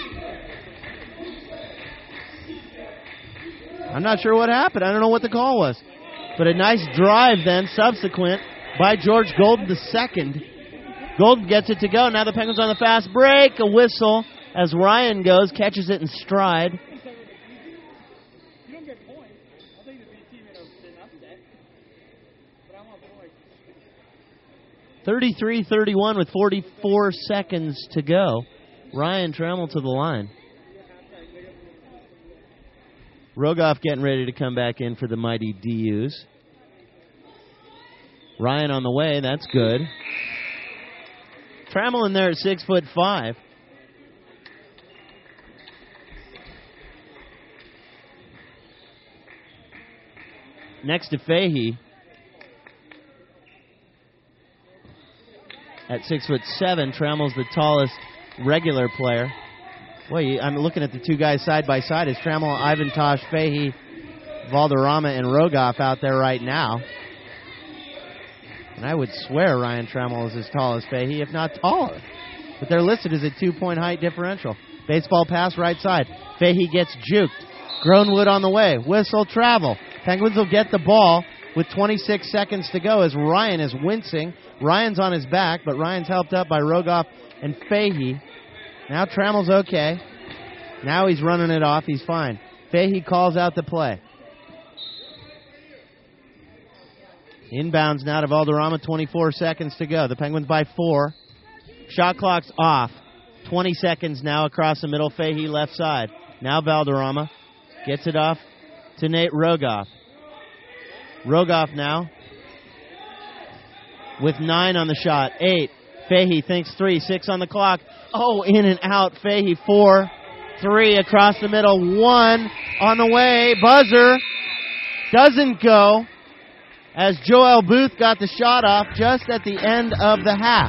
I'm not sure what happened. I don't know what the call was. But a nice drive then, subsequent, by George Golden II. Golden gets it to go. Now the Penguins on the fast break. A whistle as Ryan goes, catches it in stride. 33-31 with 44 seconds to go. Ryan Trammell to the line. Rogoff getting ready to come back in for the mighty DUs. Ryan on the way, that's good. Trammell in there at 6'5". Next to Fahey at 6'7". Trammell's the tallest regular player. Boy, I'm looking at the two guys side by side. It's Trammell, Ivan Tosh, Fahey, Valderrama, and Rogoff out there right now. And I would swear Ryan Trammell is as tall as Fahey, if not taller. But they're listed as a 2-point height differential. Baseball pass right side. Fahey gets juked. Groenwood on the way. Whistle, travel. Penguins will get the ball with 26 seconds to go as Ryan is wincing. Ryan's on his back, but Ryan's helped up by Rogoff and Fahey. Now Trammell's okay. Now he's running it off. He's fine. Fahey calls out the play. Inbounds now to Valderrama, 24 seconds to go. The Penguins by 4. Shot clock's off. 20 seconds now across the middle. Fahey left side. Now Valderrama gets it off to Nate Rogoff. Rogoff now with 9 on the shot. 8. Fahey thinks 3. 6 on the clock. Oh, in and out. Fahey 4. 3 across the middle. 1 on the way. Buzzer doesn't go as Joel Booth got the shot off just at the end of the half.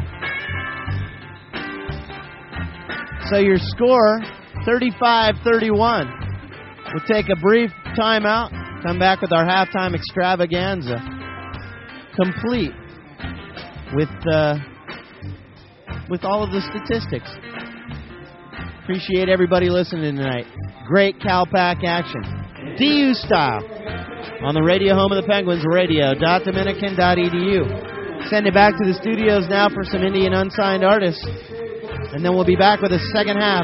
So your score, 35-31. We'll take a brief timeout, come back with our halftime extravaganza, complete with all of the statistics. Appreciate everybody listening tonight. Great CalPAC action. DU style. On the radio home of the Penguins, radio.dominican.edu. Send it back to the studios now for some Indian unsigned artists. And then we'll be back with the second half.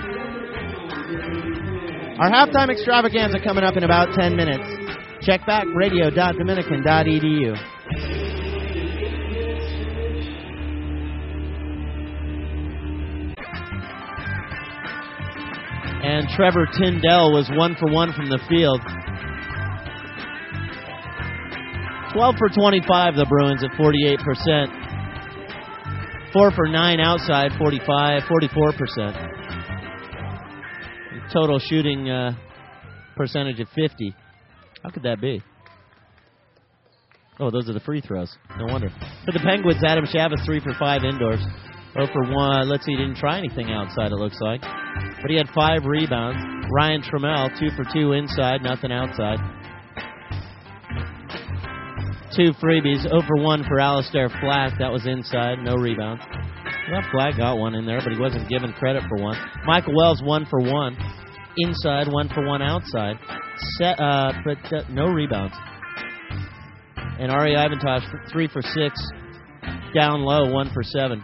Our halftime extravaganza coming up in about 10 minutes. Check back, radio.dominican.edu. And Trevor Tyndall was 1 for 1 from the field. 12 for 25, the Bruins at 48%. 4 for 9 outside, 44%. Total shooting percentage of 50. How could that be? Oh, those are the free throws. No wonder. For the Penguins, Adam Chavez 3 for 5 indoors. 0 for 1. Let's see, he didn't try anything outside, it looks like. But he had 5 rebounds. Ryan Trammell, 2 for 2 inside, nothing outside. 2 freebies. 0 for 1 for Alistair Flack. That was inside, no rebounds. Well, Flack got one in there, but he wasn't given credit for one. Michael Wells, 1 for 1. Inside, 1 for 1 outside. But no rebounds. And Ari Ivantosh, 3 for 6. Down low, 1 for 7.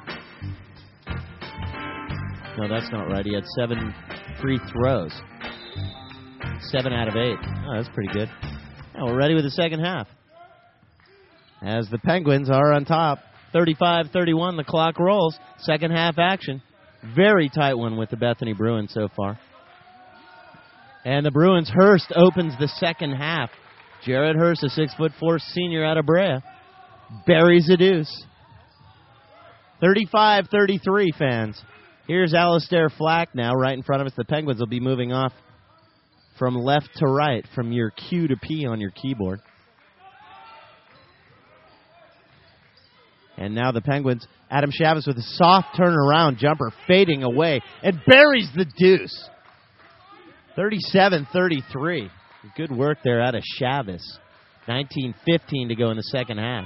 No, that's not right. He had 7 free throws. 7 out of 8. Oh, that's pretty good. Now we're ready with the second half. As the Penguins are on top. 35-31, the clock rolls. Second half action. Very tight one with the Bethany Bruins so far. And the Bruins, Hurst opens the second half. Jared Hurst, a 6'4" senior out of Brea, buries a deuce. 35-33, fans. Here's Alistair Flack now right in front of us. The Penguins will be moving off from left to right from your Q to P on your keyboard. And now the Penguins, Adam Chavez with a soft turnaround jumper fading away and buries the deuce. 37-33. Good work there out of Chavez. 19:15 to go in the second half.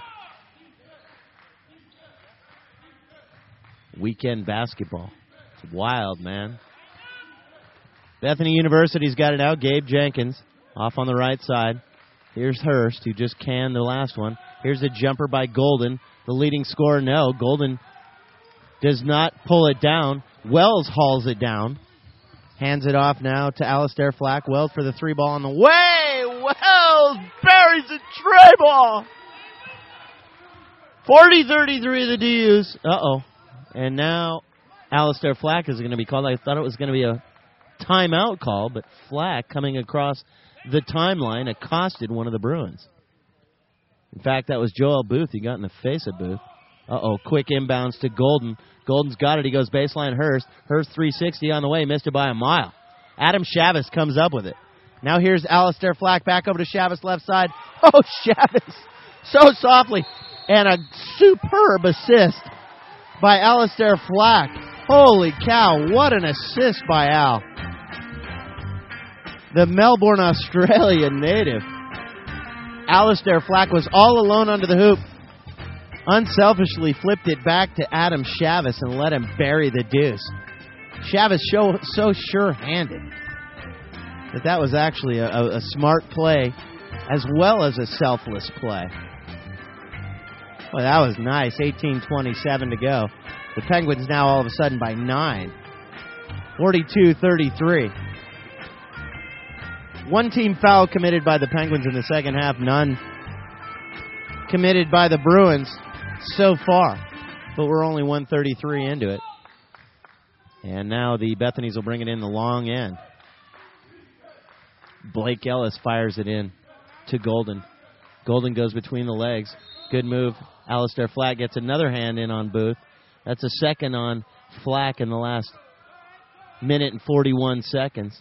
Weekend basketball. It's wild, man. Bethany University's got it out. Gabe Jenkins off on the right side. Here's Hurst, who just canned the last one. Here's a jumper by Golden. The leading scorer, no. Golden does not pull it down. Wells hauls it down. Hands it off now to Alistair Flack. Wells for the 3 ball on the way. Wells buries a tray ball. 40-33 the DUs. Uh-oh. And now Alistair Flack is going to be called. I thought it was going to be a timeout call, but Flack coming across the timeline accosted one of the Bruins. In fact, that was Joel Booth. He got in the face of Booth. Uh-oh, quick inbounds to Golden. Golden's got it. He goes baseline Hurst. Hurst 360 on the way. Missed it by a mile. Adam Chavez comes up with it. Now here's Alistair Flack back over to Chavez left side. Oh, Chavez. So softly. And a superb assist by Alistair Flack. Holy cow, what an assist by Al. The Melbourne, Australia native. Alistair Flack was all alone under the hoop. Unselfishly flipped it back to Adam Chavez and let him bury the deuce. Chavez so sure-handed. that was actually a smart play as well as a selfless play. Boy, that was nice. 18:27 to go. The Penguins now all of a sudden by 9. 42-33. One team foul committed by the Penguins in the second half. None committed by the Bruins so far. But we're only 1:33 into it. And now the Bethanies will bring it in the long end. Blake Ellis fires it in to Golden. Golden goes between the legs. Good move. Alistair Flack gets another hand in on Booth. That's a second on Flack in the last minute and 41 seconds.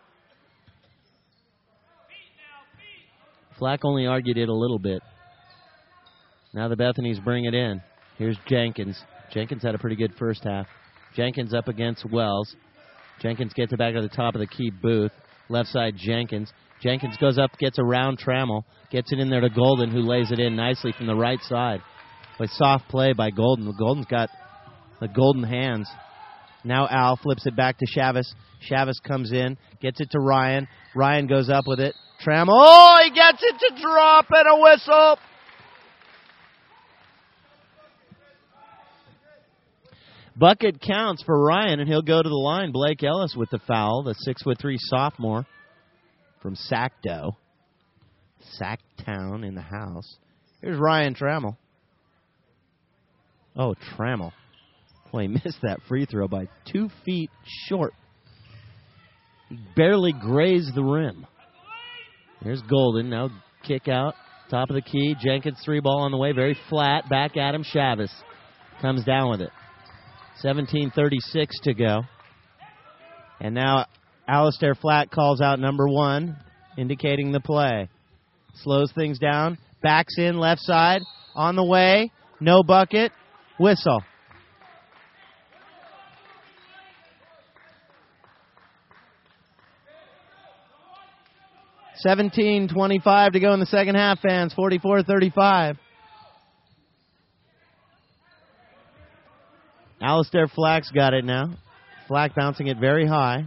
Flack only argued it a little bit. Now the Bethanies bring it in. Here's Jenkins. Jenkins had a pretty good first half. Jenkins up against Wells. Jenkins gets it back to the top of the key. Booth. Left side, Jenkins. Jenkins goes up, gets around Trammell. Gets it in there to Golden, who lays it in nicely from the right side. With soft play by Golden. Golden's got the golden hands. Now Al flips it back to Chavis. Chavis comes in, gets it to Ryan. Ryan goes up with it. Trammell, oh, he gets it to drop and a whistle. Bucket counts for Ryan, and he'll go to the line. Blake Ellis with the foul, the 6'3" sophomore from Sacktown in the house. Here's Ryan Trammell. Oh, Trammell. Boy, he missed that free throw by 2 feet short. He barely grazed the rim. Here's Golden. Now kick out. Top of the key. Jenkins 3-ball on the way. Very flat. Back at him. Chavis comes down with it. 17:36 to go. And now Alistair Flack calls out number 1, indicating the play. Slows things down. Backs in left side. On the way. No bucket. Whistle. $17:25 to go in the second half, fans. 44-35. Alistair Flack's got it now. Flack bouncing it very high.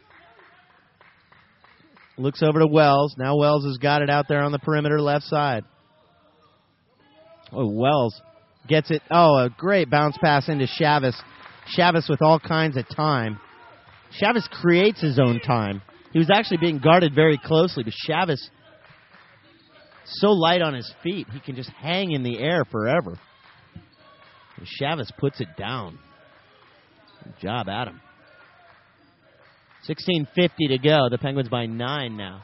Looks over to Wells. Now Wells has got it out there on the perimeter left side. Oh, Wells gets it. Oh, a great bounce pass into Chavis. Chavis with all kinds of time. Chavis creates his own time. He was actually being guarded very closely, but Chavis, so light on his feet, he can just hang in the air forever. And Chavis puts it down. Good job, Adam. 16:50 to go. The Penguins by 9 now.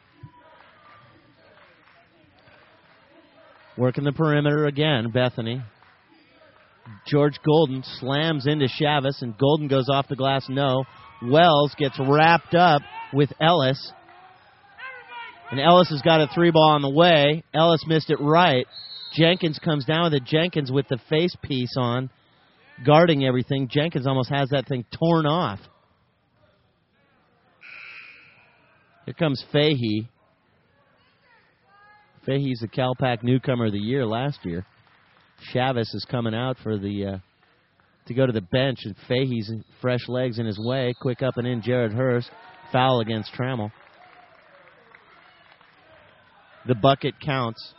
Working the perimeter again, Bethany. George Golden slams into Chavis, and Golden goes off the glass. No. Wells gets wrapped up with Ellis. And Ellis has got a 3-ball on the way. Ellis missed it right. Jenkins comes down with it. Jenkins with the face piece on, guarding everything. Jenkins almost has that thing torn off. Here comes Fahey. Fahey's the CalPAC Newcomer of the Year last year. Chavis is coming out for the to go to the bench, and Fahey's fresh legs in his way. Quick up and in, Jared Hurst. Foul against Trammell. The bucket counts.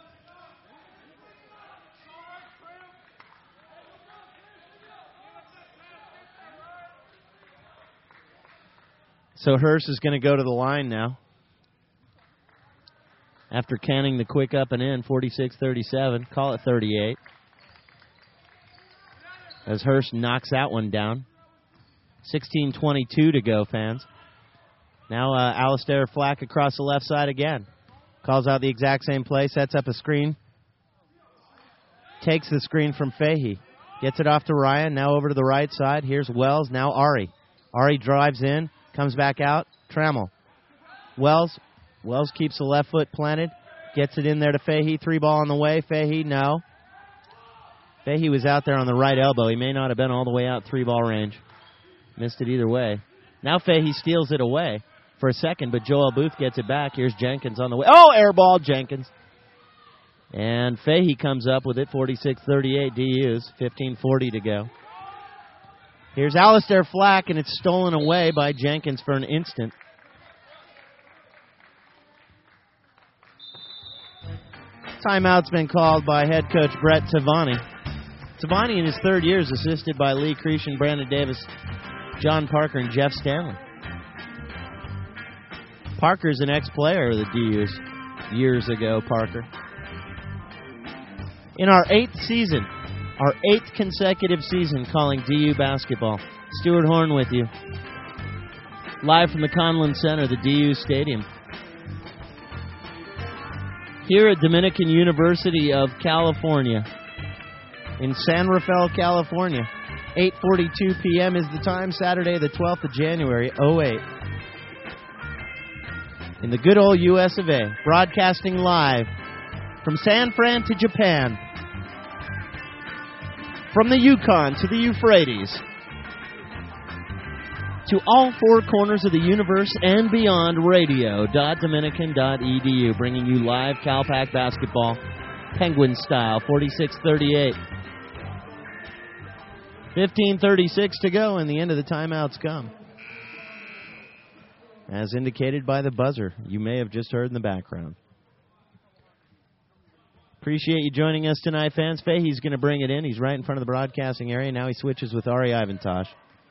So Hurst is going to go to the line now. After canning the quick up and in, 46-37. Call it 38. As Hurst knocks that one down. 16:22 to go, fans. Now Alistair Flack across the left side again. Calls out the exact same play, sets up a screen. Takes the screen from Fahey. Gets it off to Ryan, now over to the right side. Here's Wells, now Ari. Ari drives in, comes back out. Trammell. Wells keeps the left foot planted. Gets it in there to Fahey. 3-ball on the way. Fahey, no. Fahey was out there on the right elbow. He may not have been all the way out 3-ball range. Missed it either way. Now Fahey steals it away for a second, but Joel Booth gets it back. Here's Jenkins on the way. Oh, air ball, Jenkins. And Fahey comes up with it, 46-38 DUs, 15:40 to go. Here's Alistair Flack, and it's stolen away by Jenkins for an instant. Timeout's been called by head coach Brett Tavani. Tavani in his third year is assisted by Lee Cretion, Brandon Davis, John Parker, and Jeff Stanley. Parker's an ex-player of the DUs years ago, Parker. In our 8th season, our 8th consecutive season calling DU basketball, Stuart Horn with you. Live from the Conlin Center, the DU Stadium. Here at Dominican University of California, in San Rafael, California. 8:42 p.m. is the time, Saturday the 12th of January, 08. In the good old U.S. of A., broadcasting live from San Fran to Japan, from the Yukon to the Euphrates, to all 4 corners of the universe and beyond, radio.dominican.edu, bringing you live CalPAC basketball, Penguin style, 46-38. 15:36 to go, and the end of the timeouts come. As indicated by the buzzer you may have just heard in the background. Appreciate you joining us tonight, fans. Fahey's going to bring it in. He's right in front of the broadcasting area. Now he switches with Ari Ivantosh.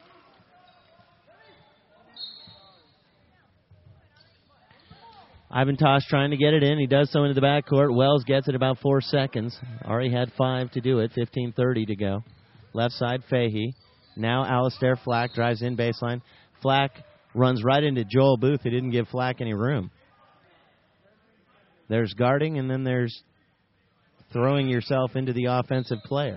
Ivantosh trying to get it in. He does so into the backcourt. Wells gets it about 4 seconds. Ari had 5 to do it. 15:30 to go. Left side, Fahey. Now Alistair Flack drives in baseline. Flack runs right into Joel Booth. He didn't give Flack any room. There's guarding, and then there's throwing yourself into the offensive player.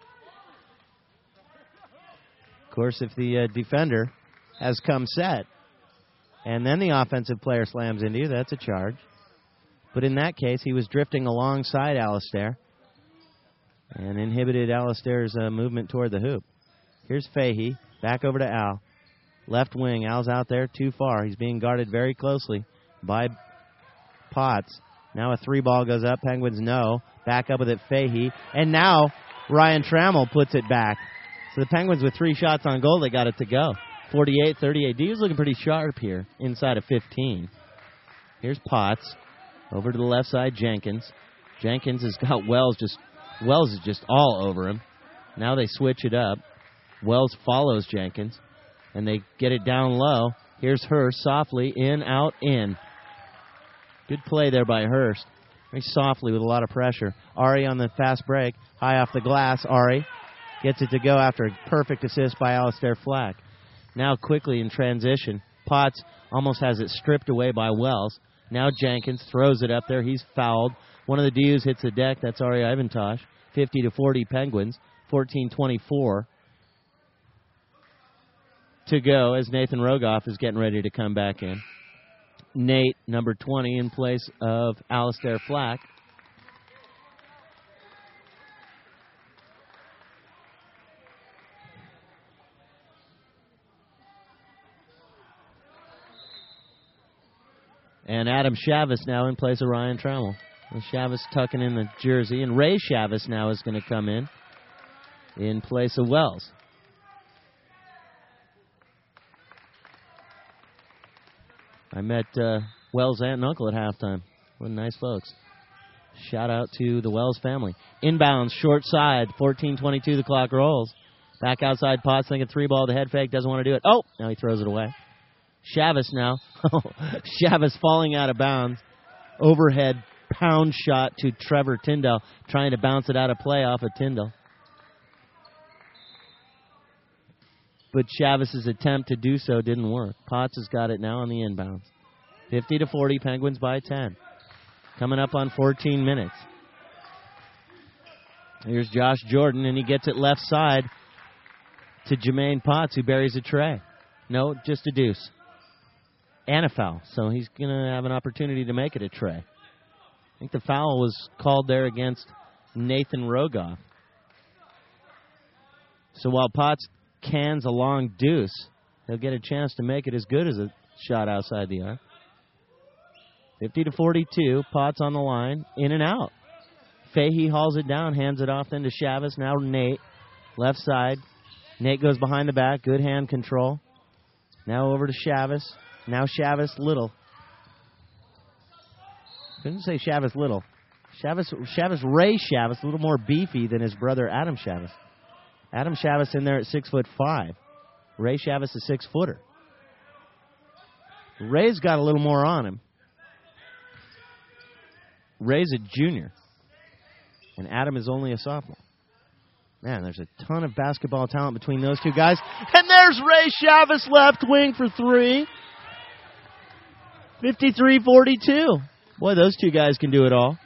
Of course, if the defender has come set, and then the offensive player slams into you, that's a charge. But in that case, he was drifting alongside Alistair and inhibited Alistair's movement toward the hoop. Here's Fahey, back over to Al. Left wing, Al's out there too far. He's being guarded very closely by Potts. Now a 3-ball goes up. Penguins no. Back up with it, Fahey. And now Ryan Trammell puts it back. So the Penguins with 3 shots on goal, they got it to go. 48-38. Du's looking pretty sharp here, inside of 15. Here's Potts. Over to the left side, Jenkins. Jenkins has got Wells is just all over him. Now they switch it up. Wells follows Jenkins, and they get it down low. Here's Hurst, softly, in, out, in. Good play there by Hurst. Very softly with a lot of pressure. Ari on the fast break. High off the glass, Ari gets it to go after a perfect assist by Alistair Flack. Now quickly in transition, Potts almost has it stripped away by Wells. Now Jenkins throws it up there. He's fouled. One of the D's hits the deck. That's Ari Ivantosh. 50-40 Penguins. 14:24 to go as Nathan Rogoff is getting ready to come back in. Nate, number 20, in place of Alistair Flack. And Adam Chavis now in place of Ryan Trammell. Chavis tucking in the jersey. And Ray Chavis now is going to come in place of Wells. I met Wells' aunt and uncle at halftime. What nice folks. Shout out to the Wells family. Inbounds, short side, 14:22, the clock rolls. Back outside, Potts thinking 3-ball, the head fake, doesn't want to do it. Oh, now he throws it away. Chavis now. Chavis falling out of bounds. Overhead pound shot to Trevor Tyndall, trying to bounce it out of play off of Tyndall. But Chavis's attempt to do so didn't work. Potts has got it now on the inbounds. 50-40, Penguins by 10. Coming up on 14 minutes. Here's Josh Jordan, and he gets it left side to Jermaine Potts, who buries a tray. No, just a deuce. And a foul, so he's going to have an opportunity to make it a tray. I think the foul was called there against Nathan Rogoff. So while Potts cans a long deuce, he'll get a chance to make it as good as a shot outside the arc. 50-42, Potts on the line, in and out. Fahey hauls it down, hands it off then to Chavis. Now Nate, left side. Nate goes behind the back, good hand control. Now over to Chavis. Now Chavis Little. Couldn't say Chavis Little. Ray Chavez, a little more beefy than his brother Adam Chavez. Adam Chavez in there at 6'5". Ray Chavez is 6-footer. Ray's got a little more on him. Ray's a junior, and Adam is only a sophomore. Man, there's a ton of basketball talent between those two guys. And there's Ray Chavez, left wing for three. 53-42. Boy, those two guys can do it all.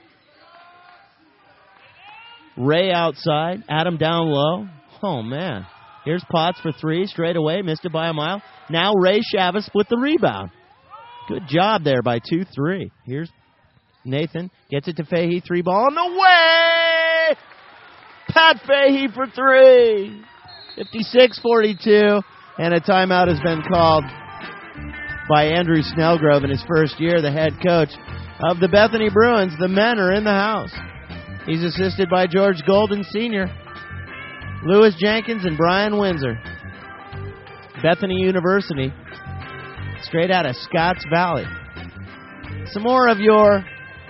Ray outside, Adam down low. Oh, man. Here's Potts for three, straight away, missed it by a mile. Now Ray Chavez with the rebound. Good job there by 2-3. Here's Nathan, gets it to Fahey, three ball on the way! Pat Fahey for three. 56-42, and a timeout has been called by Andrew Snellgrove in his first year, the head coach of the Bethany Bruins. The men are in the house. He's assisted by George Golden Sr., Lewis Jenkins, and Brian Windsor. Bethany University, straight out of Scotts Valley. Some more of your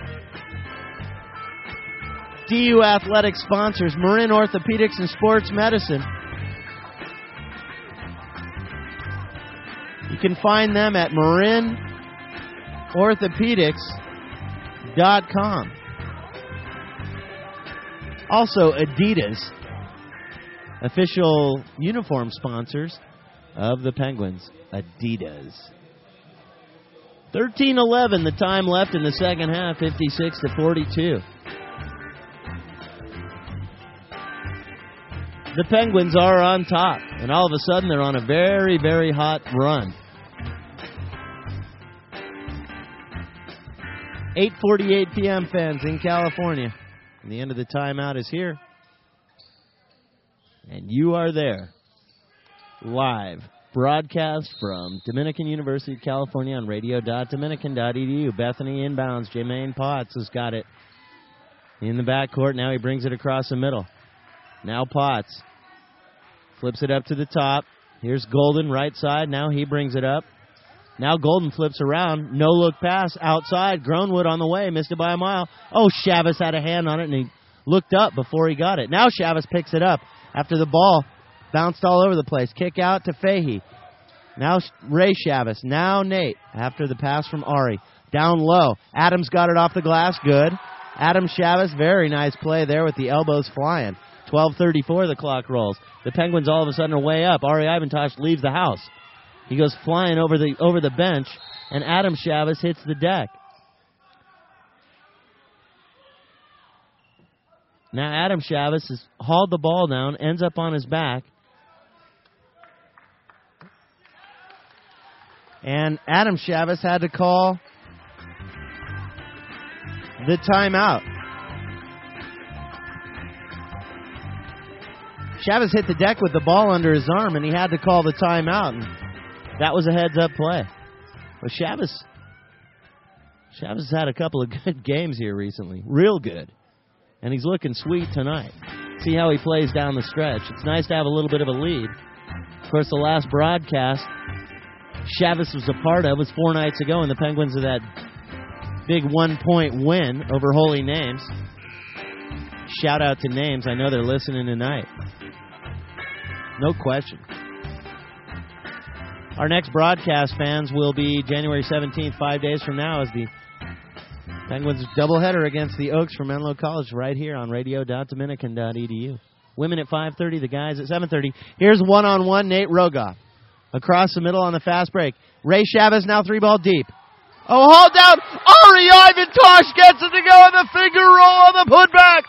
DU Athletic sponsors: Marin Orthopedics and Sports Medicine. You can find them at marinorthopedics.com. Also, Adidas, official uniform sponsors of the Penguins. Adidas. 13-11, the time left in the second half, 56-42. The Penguins are on top, and all of a sudden they're on a very, very hot run. 8:48 p.m., fans, in California. And the end of the timeout is here. And you are there. Live broadcast from Dominican University of California on radio.dominican.edu. Bethany inbounds. Jermaine Potts has got it in the backcourt. Now he brings it across the middle. Now Potts flips it up to the top. Here's Golden, right side. Now he brings it up. Now Golden flips around. No-look pass outside. Groenwood on the way. Missed it by a mile. Oh, Chavez had a hand on it, and he looked up before he got it. Now Chavez picks it up after the ball bounced all over the place. Kick out to Fahey. Now Ray Chavez. Now Nate after the pass from Ari. Down low. Adams got it off the glass. Good. Adam Chavez, very nice play there with the elbows flying. 12:34, the clock rolls. The Penguins all of a sudden are way up. Ari Ivantosh leaves the house. He goes flying over the bench, and Adam Chavez hits the deck. Now Adam Chavez has hauled the ball down, ends up on his back. And Adam Chavez had to call the timeout. Chavez hit the deck with the ball under his arm, and he had to call the timeout. And that was a heads-up play. But Chavez has had a couple of good games here recently. Real good. And he's looking sweet tonight. See how he plays down the stretch. It's nice to have a little bit of a lead. Of course, the last broadcast Chavez was a part of was 4 nights ago, and the Penguins had that big 1-point win over Holy Names. Shout out to Names. I know they're listening tonight. No question. Our next broadcast, fans, will be January 17th, 5 days from now, as the Penguins doubleheader against the Oaks from Menlo College right here on radio.dominican.edu. Women at 5:30, the guys at 7:30. Here's one-on-one Nate Rogoff. Across the middle on the fast break. Ray Chavez now 3-ball deep. Oh, hauled down. Ari Ivantosh gets it to go in the finger roll on the putback.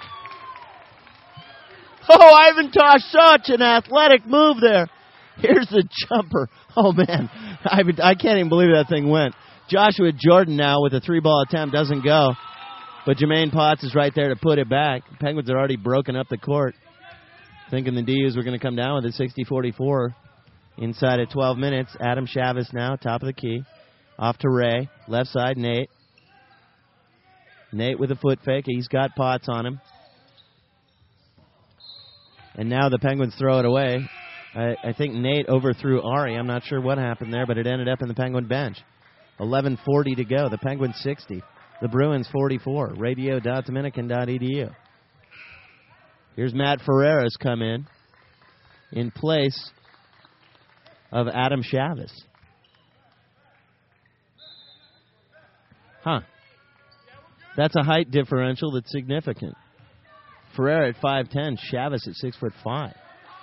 Oh, Ivantosh, such an athletic move there. Here's the jumper. Oh, man. I can't even believe that thing went. Joshua Jordan now with a 3-ball attempt doesn't go. But Jermaine Potts is right there to put it back. The Penguins are already broken up the court. Thinking the DUs were going to come down with it 60-44 inside at 12 minutes. Adam Chavez now, top of the key. Off to Ray. Left side, Nate. Nate with a foot fake. He's got Potts on him. And now the Penguins throw it away. I think Nate overthrew Ari. I'm not sure what happened there, but it ended up in the Penguin bench. 11:40 to go. The Penguins 60. The Bruins 44. Radio.dominican.edu. Here's Matt Ferreira's come in place of Adam Chavez. That's a height differential that's significant. Ferreira at 5'10", Chavez at 6'5".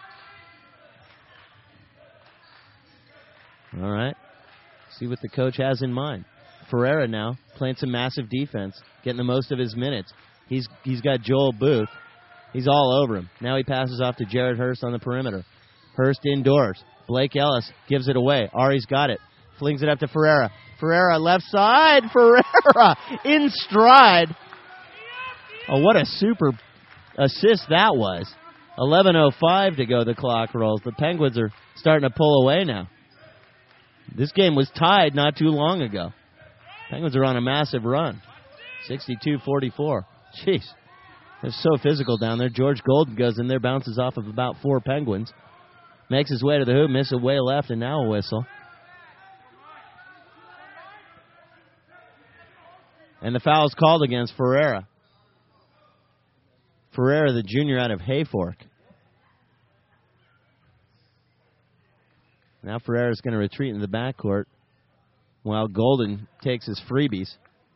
All right. See what the coach has in mind. Ferreira now playing some massive defense, getting the most of his minutes. He's got Joel Booth. He's all over him. Now he passes off to Jared Hurst on the perimeter. Hurst indoors. Blake Ellis gives it away. Ari's got it. Flings it up to Ferreira. Ferreira left side. Ferreira in stride. Oh, what a super assist that was. 11:05 to go. The clock rolls. The Penguins are starting to pull away now. This game was tied not too long ago. Penguins are on a massive run. 62-44. Jeez. They're so physical down there. George Golden goes in there, bounces off of about 4 Penguins. Makes his way to the hoop, misses a way left, and now a whistle. And the foul's called against Ferreira. Ferreira, the junior out of Hayfork. Now Ferreira's going to retreat into the backcourt while Golden takes his freebies.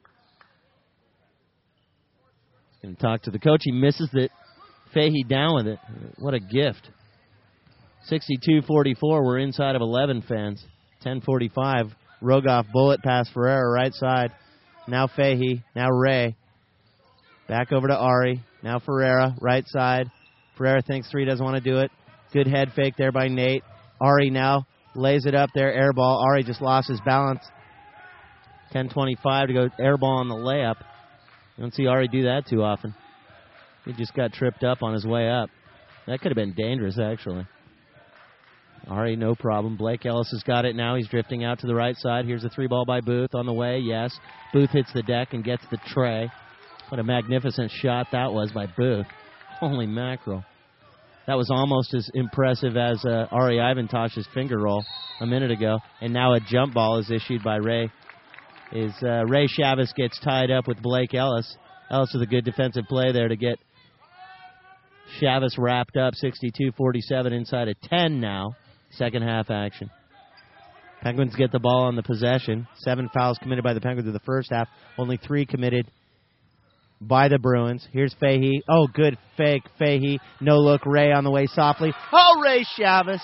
Going to talk to the coach. He misses it. Fahey down with it. What a gift. 62-44. We're inside of 11 fans. 10:45. Rogoff bullet pass Ferreira right side. Now Fahey. Now Ray. Back over to Ari. Now Ferreira right side. Ferreira thinks three, doesn't want to do it. Good head fake there by Nate. Ari now lays it up there. Air ball. Ari just lost his balance. 10:25 to go. Air ball on the layup. You don't see Ari do that too often. He just got tripped up on his way up. That could have been dangerous, actually. Ari, no problem. Blake Ellis has got it now. He's drifting out to the right side. Here's a 3-ball by Booth on the way. Yes. Booth hits the deck and gets the tray. What a magnificent shot that was by Booth. Holy mackerel. That was almost as impressive as Ari Ivantosh's finger roll a minute ago. And now a jump ball is issued by Ray. Ray Chavez gets tied up with Blake Ellis. Ellis with a good defensive play there to get Chavez wrapped up. 62-47 inside of 10 now. Second half action. Penguins get the ball on the possession. 7 fouls committed by the Penguins in the first half. Only 3 committed by the Bruins. Here's Fahey. Oh, good fake. Fahey. No look. Ray on the way softly. Oh, Ray Chavez.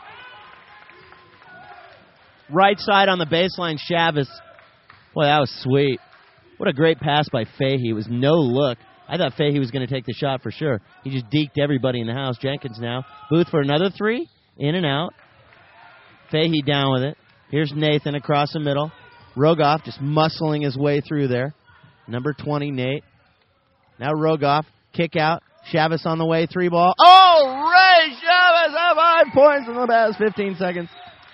Right side on the baseline, Chavez. Boy, that was sweet. What a great pass by Fahey. It was no look. I thought Fahey was going to take the shot for sure. He just deked everybody in the house. Jenkins now. Booth for another 3. In and out. Fahey down with it. Here's Nathan across the middle. Rogoff just muscling his way through there. Number 20, Nate. Now Rogoff. Kick out. Chavez on the way. 3-ball. Oh, Ray Chavez have 5 points in the past 15 seconds.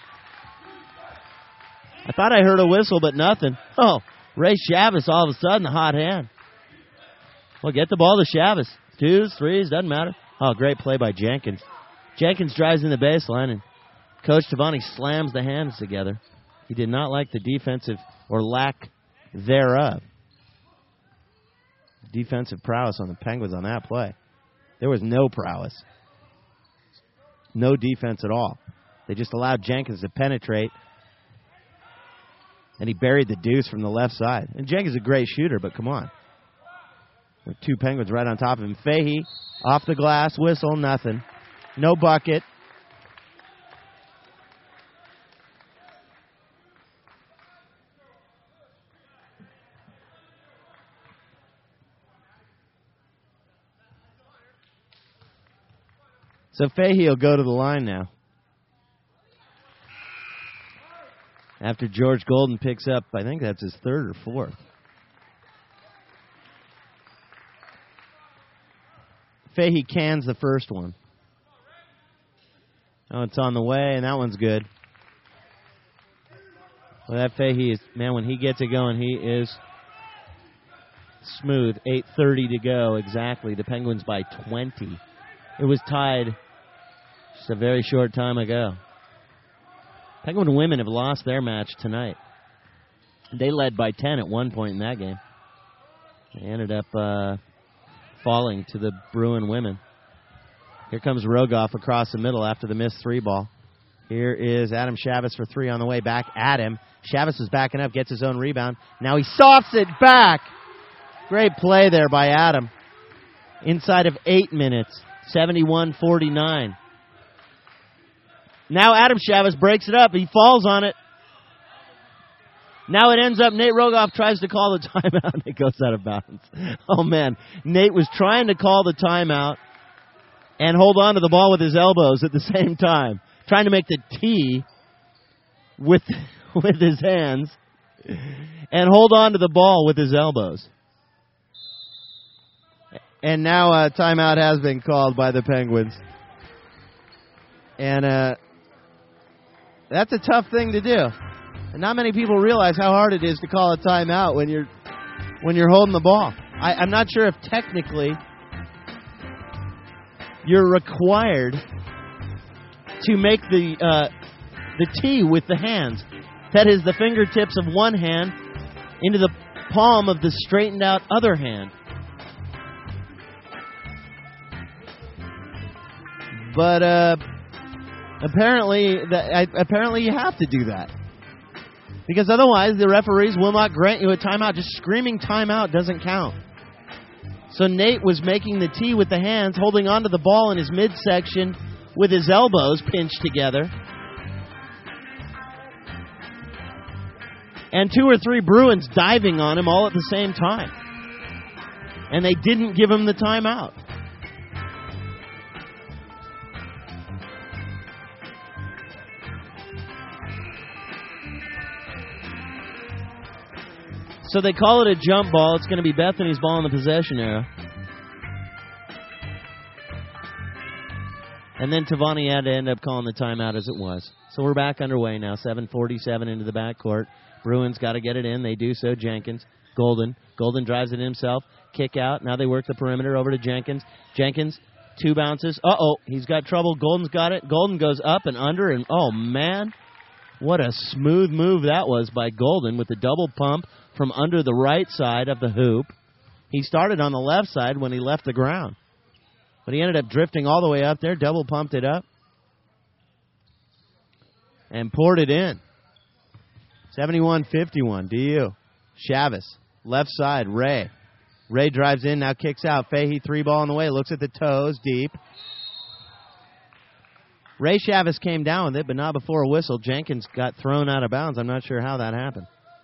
I thought I heard a whistle, but nothing. Oh, Ray Chavez all of a sudden, the hot hand. Well, get the ball to Chavez. 2s, 3s, doesn't matter. Oh, great play by Jenkins. Jenkins drives in the baseline, and Coach Tavani slams the hands together. He did not like the defensive or lack thereof. Defensive prowess on the Penguins on that play. There was no prowess. No defense at all. They just allowed Jenkins to penetrate. And he buried the deuce from the left side. And Jenkins is a great shooter, but come on. There are 2 Penguins right on top of him. Fahey, off the glass, whistle, nothing. No bucket. So Fahey will go to the line now. After George Golden picks up, I think that's his 3rd or 4th. Fahey cans the first one. Oh, it's on the way, and that one's good. Well, that Fahey is, man, when he gets it going, he is smooth. 8:30 to go exactly. The Penguins by 20. It was tied just a very short time ago. Penguin women have lost their match tonight. They led by 10 at one point in that game. They ended up falling to the Bruin women. Here comes Rogoff across the middle after the missed 3 ball. Here is Adam Chavez for 3 on the way back at him. Chavez is backing up, gets his own rebound. Now he softs it back. Great play there by Adam. Inside of 8 minutes, 71-49. Now Adam Chavez breaks it up. He falls on it. Now it ends up Nate Rogoff tries to call the timeout, and it goes out of bounds. Oh, man. Nate was trying to call the timeout and hold on to the ball with his elbows at the same time, trying to make the tee with his hands and hold on to the ball with his elbows. And now a timeout has been called by the Penguins. And that's a tough thing to do. And not many people realize how hard it is to call a timeout when you're holding the ball. I'm not sure if technically you're required to make the tee with the hands. That is the fingertips of one hand into the palm of the straightened out other hand. But apparently you have to do that. Because otherwise the referees will not grant you a timeout. Just screaming timeout doesn't count. So Nate was making the tee with the hands, holding onto the ball in his midsection with his elbows pinched together. And 2 or 3 Bruins diving on him all at the same time. And they didn't give him the timeout. So they call it a jump ball. It's going to be Bethany's ball in the possession area. And then Tavani had to end up calling the timeout as it was. So we're back underway now. 7:47 into the backcourt. Bruins got to get it in. They do so. Jenkins. Golden. Golden drives it himself. Kick out. Now they work the perimeter over to Jenkins. Jenkins, 2 bounces. Uh-oh. He's got trouble. Golden's got it. Golden goes up and under. And, oh, man. What a smooth move that was by Golden with the double pump from under the right side of the hoop. He started on the left side when he left the ground. But he ended up drifting all the way up there, double pumped it up, and poured it in. 71-51, DU. Chavez, left side, Ray. Ray drives in, now kicks out. Fahey, 3 ball on the way, looks at the toes, deep. Ray Chavez came down with it, but not before a whistle. Jenkins got thrown out of bounds. I'm not sure how that happened.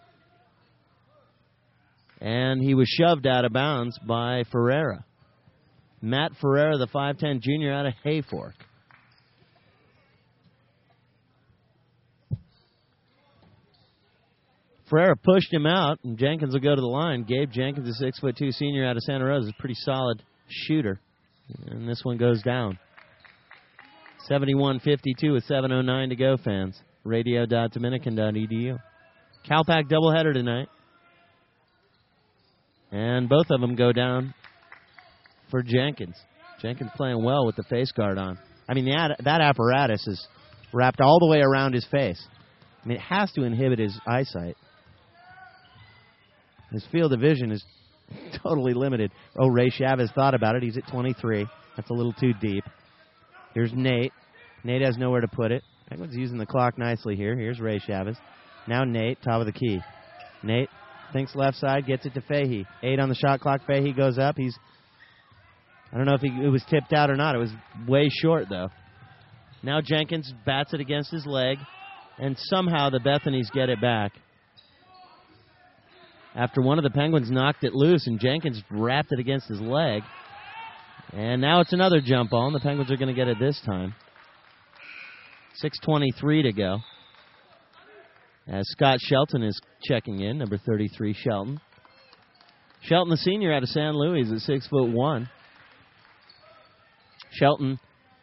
And he was shoved out of bounds by Ferreira. Matt Ferreira, the 5'10 junior out of Hayfork. Ferreira pushed him out, and Jenkins will go to the line. Gabe Jenkins, a 6'2 senior out of Santa Rosa, is a pretty solid shooter. And this one goes down. 71-52 with 7:09 to go, fans. Radio.dominican.edu. Calpac doubleheader tonight. And both of them go down for Jenkins. Jenkins playing well with the face guard on. I mean, that apparatus is wrapped all the way around his face. I mean, it has to inhibit his eyesight. His field of vision is totally limited. Oh, Ray Chavez thought about it. He's at 23. That's a little too deep. Here's Nate. Nate has nowhere to put it. Penguins using the clock nicely here. Here's Ray Chavez. Now Nate, top of the key. Nate thinks left side, gets it to Fahey. 8 on the shot clock. Fahey goes up. I don't know if it was tipped out or not. It was way short, though. Now Jenkins bats it against his leg, and somehow the Bethanies get it back. After one of the Penguins knocked it loose, and Jenkins wrapped it against his leg. And now it's another jump ball, and the Penguins are going to get it this time. 6:23 to go. As Scott Shelton is checking in, number 33, Shelton. Shelton, the senior out of San Luis, at 6'1". Shelton,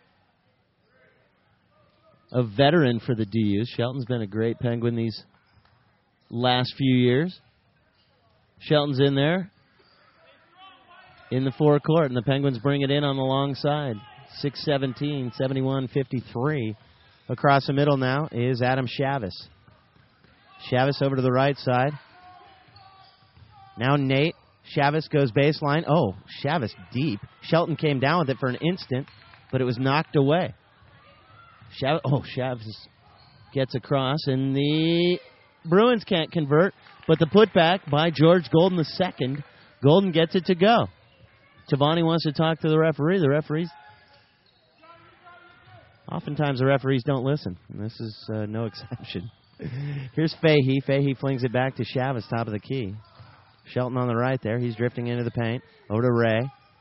a veteran for the DUs. Shelton's been a great Penguin these last few years. Shelton's in there in the forecourt, and the Penguins bring it in on the long side. 6:17, 71-53. Across the middle now is Adam Chavez. Chavez over to the right side. Now Nate Chavez goes baseline. Oh, Chavez deep. Shelton came down with it for an instant, but it was knocked away. Chavez gets across, and the Bruins can't convert, but the putback by George Golden II. Golden gets it to go. Tavani wants to talk to the referee. The referees, oftentimes the referees don't listen, and this is no exception. Here's Fahey. Fahey flings it back to Chavez, top of the key. Shelton on the right there. He's drifting into the paint. Over to Ray.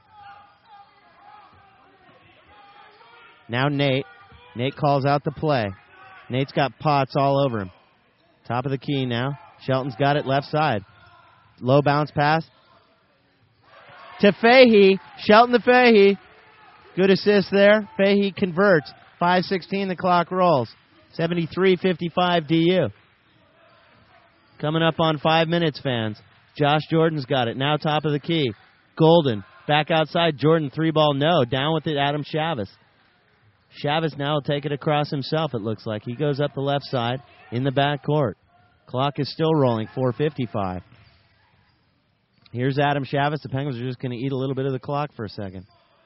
Now Nate. Nate calls out the play. Nate's got Potts all over him. Top of the key now. Shelton's got it left side. Low bounce pass to Fahey. Shelton to Fahey. Good assist there. Fahey converts. 5:16 the clock rolls. 73-55 DU. Coming up on 5 minutes, fans. Josh Jordan's got it. Now top of the key. Golden. Back outside. Jordan, 3-ball no. Down with it, Adam Chavez. Chavez now will take it across himself, it looks like. He goes up the left side in the backcourt. Clock is still rolling. 4:55. Here's Adam Chavez. The Penguins are just going to eat a little bit of the clock for a second.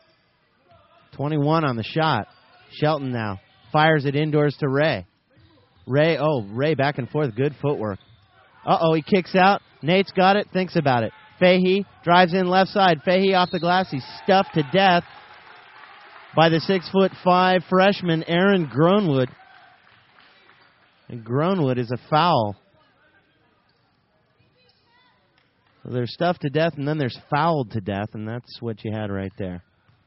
21 on the shot. Shelton now fires it indoors to Ray. Ray back and forth. Good footwork. He kicks out. Nate's got it. Thinks about it. Fahey drives in left side. Fahey off the glass. He's stuffed to death by the 6'5" freshman Aaron Groenwood. And Groenwood is a foul. So there's stuffed to death, and then there's fouled to death, and that's what you had right there.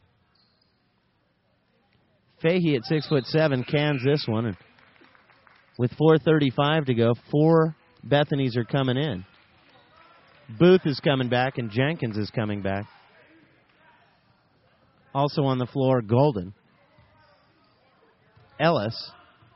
Fahey at 6'7" cans this one, and with 4:35 to go, 4 Bethanys are coming in. Booth is coming back, and Jenkins is coming back. Also on the floor, Golden. Ellis.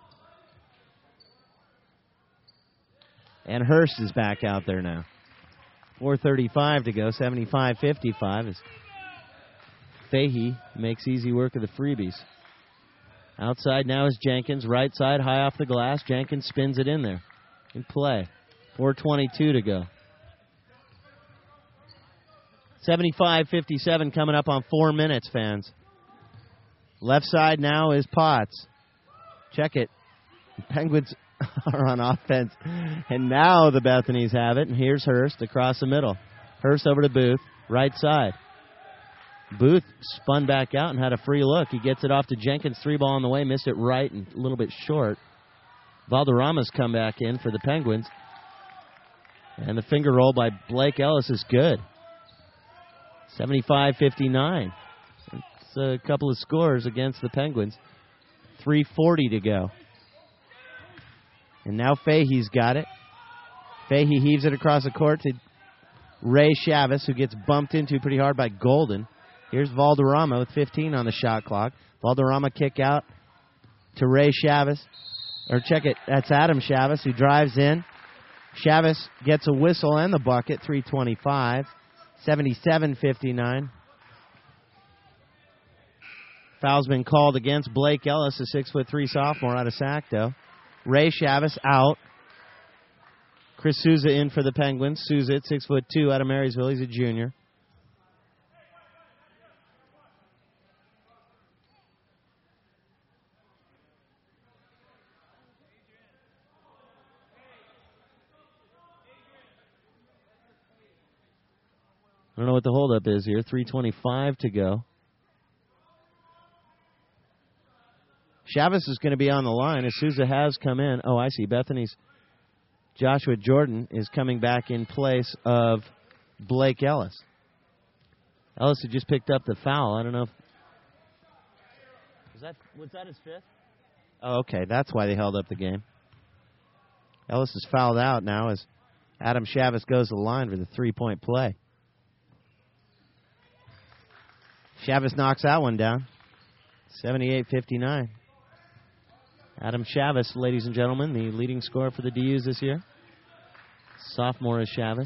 And Hurst is back out there now. 4:35 to go, 75-55 as Fahey makes easy work of the freebies. Outside now is Jenkins. Right side, high off the glass. Jenkins spins it in there. In play. 4:22 to go. 75-57 coming up on 4 minutes, fans. Left side now is Potts. Check it. The Penguins are on offense. And now the Bethanys have it. And here's Hurst across the middle. Hurst over to Booth. Right side. Booth spun back out and had a free look. He gets it off to Jenkins. 3-ball on the way. Missed it right and a little bit short. Valderrama's come back in for the Penguins. And the finger roll by Blake Ellis is good. 75-59. It's a couple of scores against the Penguins. 3:40 to go. And now Fahey's got it. Fahey heaves it across the court to Ray Chavez, who gets bumped into pretty hard by Golden. Here's Valderrama with 15 on the shot clock. Valderrama kick out to Ray Chavez. Or check it, that's Adam Chavez who drives in. Chavez gets a whistle and the bucket, 3:25. 77-59. Foul's been called against Blake Ellis, a 6'3" sophomore out of Sac-Do. Ray Chavez out. Chris Souza in for the Penguins. Souza at 6'2" out of Marysville. He's a junior. I don't know what the holdup is here. 3:25 to go. Chavez is going to be on the line as Souza has come in. Oh, I see. Bethany's Joshua Jordan is coming back in place of Blake Ellis. Ellis had just picked up the foul. I don't know if... Was that his fifth? Oh, okay. That's why they held up the game. Ellis is fouled out now as Adam Chavez goes to the line for the three-point play. Chavez knocks that one down. 78-59. Adam Chavez, ladies and gentlemen, the leading scorer for the DUs this year. Sophomore is Chavez.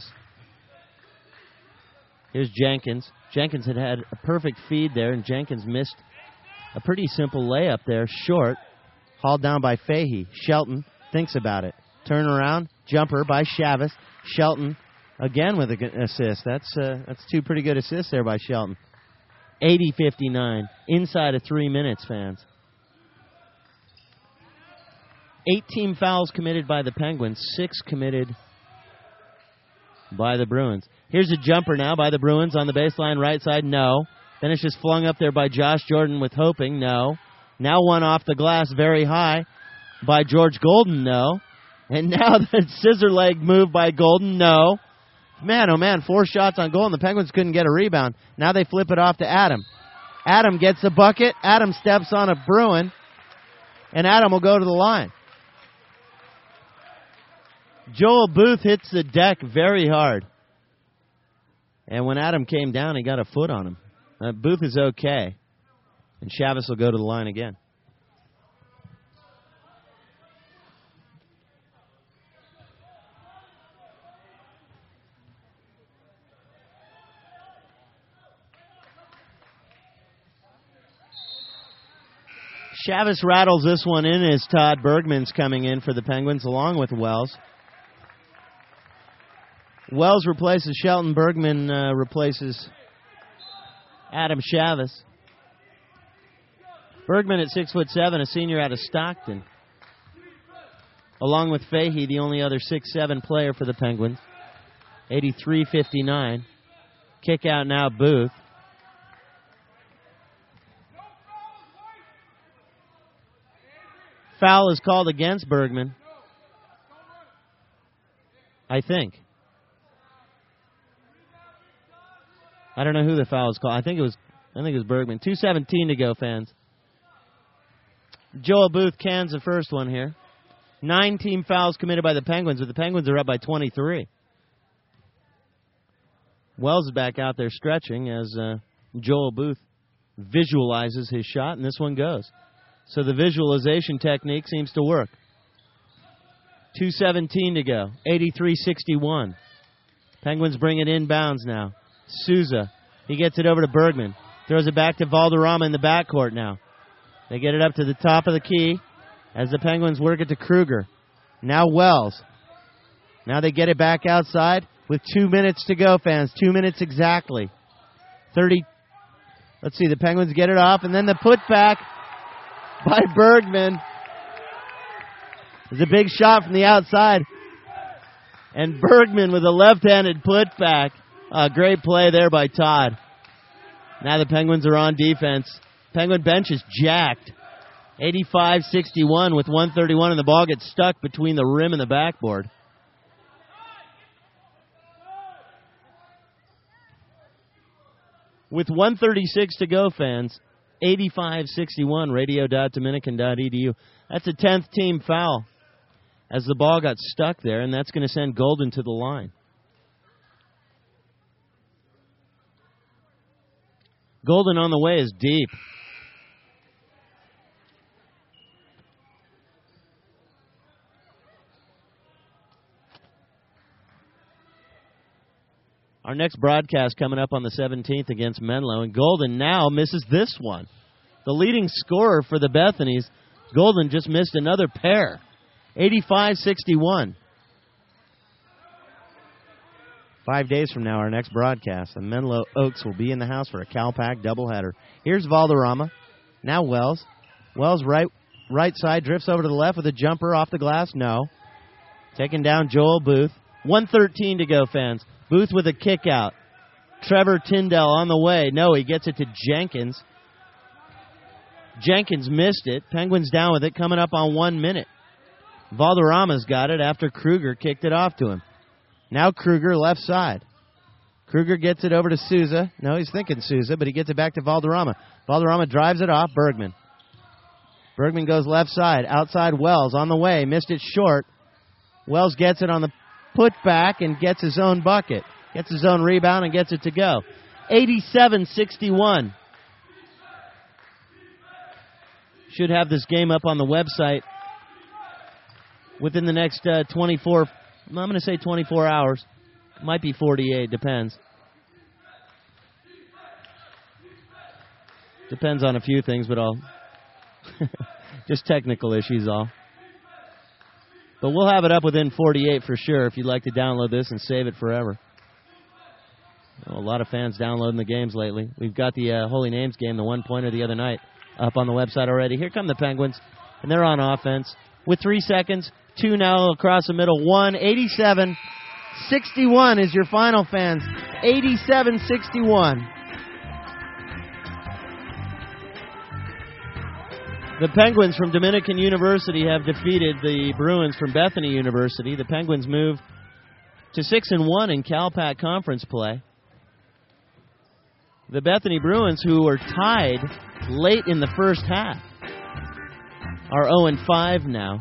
Here's Jenkins. Jenkins had a perfect feed there, and Jenkins missed a pretty simple layup there, short. Hauled down by Fahey. Shelton thinks about it. Turn around, jumper by Chavez. Shelton Again with an assist. That's 2 pretty good assists there by Shelton. 80-59. Inside of 3 minutes, fans. 18 fouls committed by the Penguins. 6 committed by the Bruins. Here's a jumper now by the Bruins on the baseline right side. No. Then it's just flung up there by Josh Jordan with hoping. No. Now one off the glass very high by George Golden. No. And now the scissor leg move by Golden. No. Man, oh man, 4 shots on goal, and the Penguins couldn't get a rebound. Now they flip it off to Adam. Adam gets a bucket. Adam steps on a Bruin, and Adam will go to the line. Joel Booth hits the deck very hard. And when Adam came down, he got a foot on him. Booth is okay. And Chavez will go to the line again. Chavez rattles this one in as Todd Bergman's coming in for the Penguins along with Wells. Wells replaces Shelton. Bergman replaces Adam Chavez. Bergman at 6'7", a senior out of Stockton. Along with Fahey, the only other 6'7" player for the Penguins. 83-59. Kick out now, Booth. Foul is called against Bergman. I think. I don't know who the foul is called. I think it was Bergman. 2:17 to go, fans. Joel Booth cans the first one here. 9 team fouls committed by the Penguins, but the Penguins are up by 23. Wells is back out there stretching as Joel Booth visualizes his shot, and this one goes. So the visualization technique seems to work. 2:17 to go. 83-61. Penguins bring it inbounds now. Souza. He gets it over to Bergman. Throws it back to Valderrama in the backcourt now. They get it up to the top of the key as the Penguins work it to Kruger. Now Wells. Now they get it back outside with 2 minutes to go, fans. 2 minutes exactly. 30. Let's see, the Penguins get it off, and then the putback by Bergman. There's a big shot from the outside. And Bergman with a left-handed putback. Great play there by Todd. Now the Penguins are on defense. Penguin bench is jacked. 85-61 with 1:31, and the ball gets stuck between the rim and the backboard. With 1:36 to go, fans, 85-61, radio.dominican.edu. That's a 10th team foul as the ball got stuck there, and that's going to send Golden to the line. Golden on the way is deep. Our next broadcast coming up on the 17th against Menlo, and Golden now misses this one. The leading scorer for the Bethanies, Golden just missed another pair. 85-61. 5 days from now, our next broadcast, the Menlo Oaks will be in the house for a Cal-Pac doubleheader. Here's Valderrama. Now Wells. Wells right side, drifts over to the left with a jumper off the glass. No. Taking down Joel Booth. 1:13 to go, fans. Booth with a kick out. Trevor Tyndall on the way. No, he gets it to Jenkins. Jenkins missed it. Penguins down with it, coming up on 1 minute. Valderrama's got it after Kruger kicked it off to him. Now Kruger left side. Kruger gets it over to Souza. No, he's thinking Souza, but he gets it back to Valderrama. Valderrama drives it off. Bergman. Bergman goes left side. Outside Wells on the way. Missed it short. Wells gets it on the putback and gets his own bucket. Gets his own rebound and gets it to go. 87-61. Should have this game up on the website within the next 24, I'm going to say 24 hours. Might be 48, depends. Depends on a few things, but all. Just technical issues, all. But we'll have it up within 48 for sure if you'd like to download this and save it forever. A lot of fans downloading the games lately. We've got the Holy Names game, the one-pointer the other night, up on the website already. Here come the Penguins, and they're on offense with 3 seconds. 2 now across the middle. 1, 87-61 is your final, fans. 87-61. The Penguins from Dominican University have defeated the Bruins from Bethany University. The Penguins move to 6-1 in CalPAC conference play. The Bethany Bruins, who were tied late in the first half, are 0-5 now.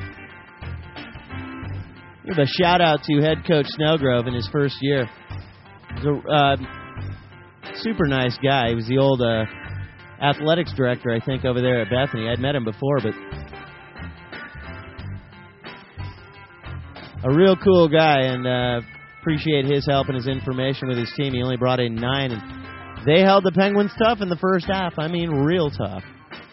Give a shout-out to head coach Snellgrove in his first year. He's a super nice guy. He was the old athletics director, I think, over there at Bethany. I'd met him before, but a real cool guy, and appreciate his help and his information with his team. He only brought in 9, and they held the Penguins tough in the first half. I mean, real tough.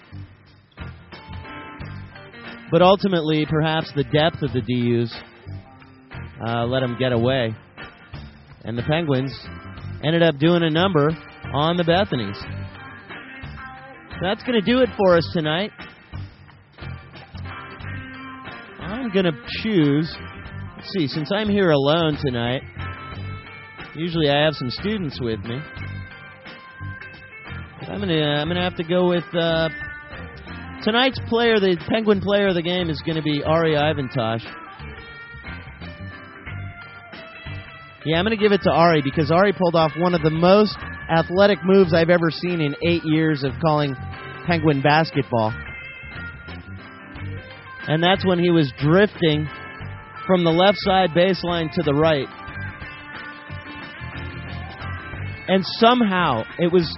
But ultimately, perhaps the depth of the DUs let them get away. And the Penguins ended up doing a number on the Bethanies. That's going to do it for us tonight. I'm going to choose, let's see, since I'm here alone tonight, usually I have some students with me. I'm gonna have to go with tonight's player. The Penguin player of the game is going to be Ari Ivantosh. Yeah, I'm going to give it to Ari because Ari pulled off one of the most athletic moves I've ever seen in 8 years of calling Penguin basketball. And that's when he was drifting from the left side baseline to the right. And somehow it was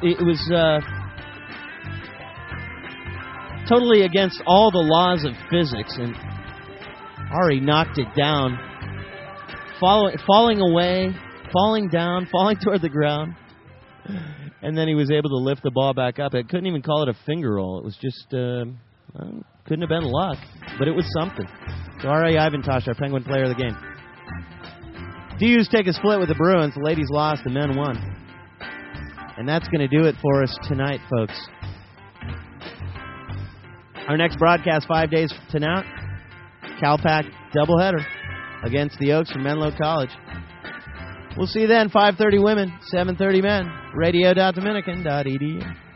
totally against all the laws of physics, and Ari knocked it down, falling away, falling down, falling toward the ground, and then he was able to lift the ball back up. I couldn't even call it a finger roll. It was just couldn't have been luck, but it was something. So Ari Ivantosh, our Penguin player of the game. DUs take a split with the Bruins. The ladies lost, the men won. And that's going to do it for us tonight, folks. Our next broadcast 5 days from now, CalPAC doubleheader against the Oaks from Menlo College. We'll see you then, 5:30 women, 7:30 men, radio.dominican.edu.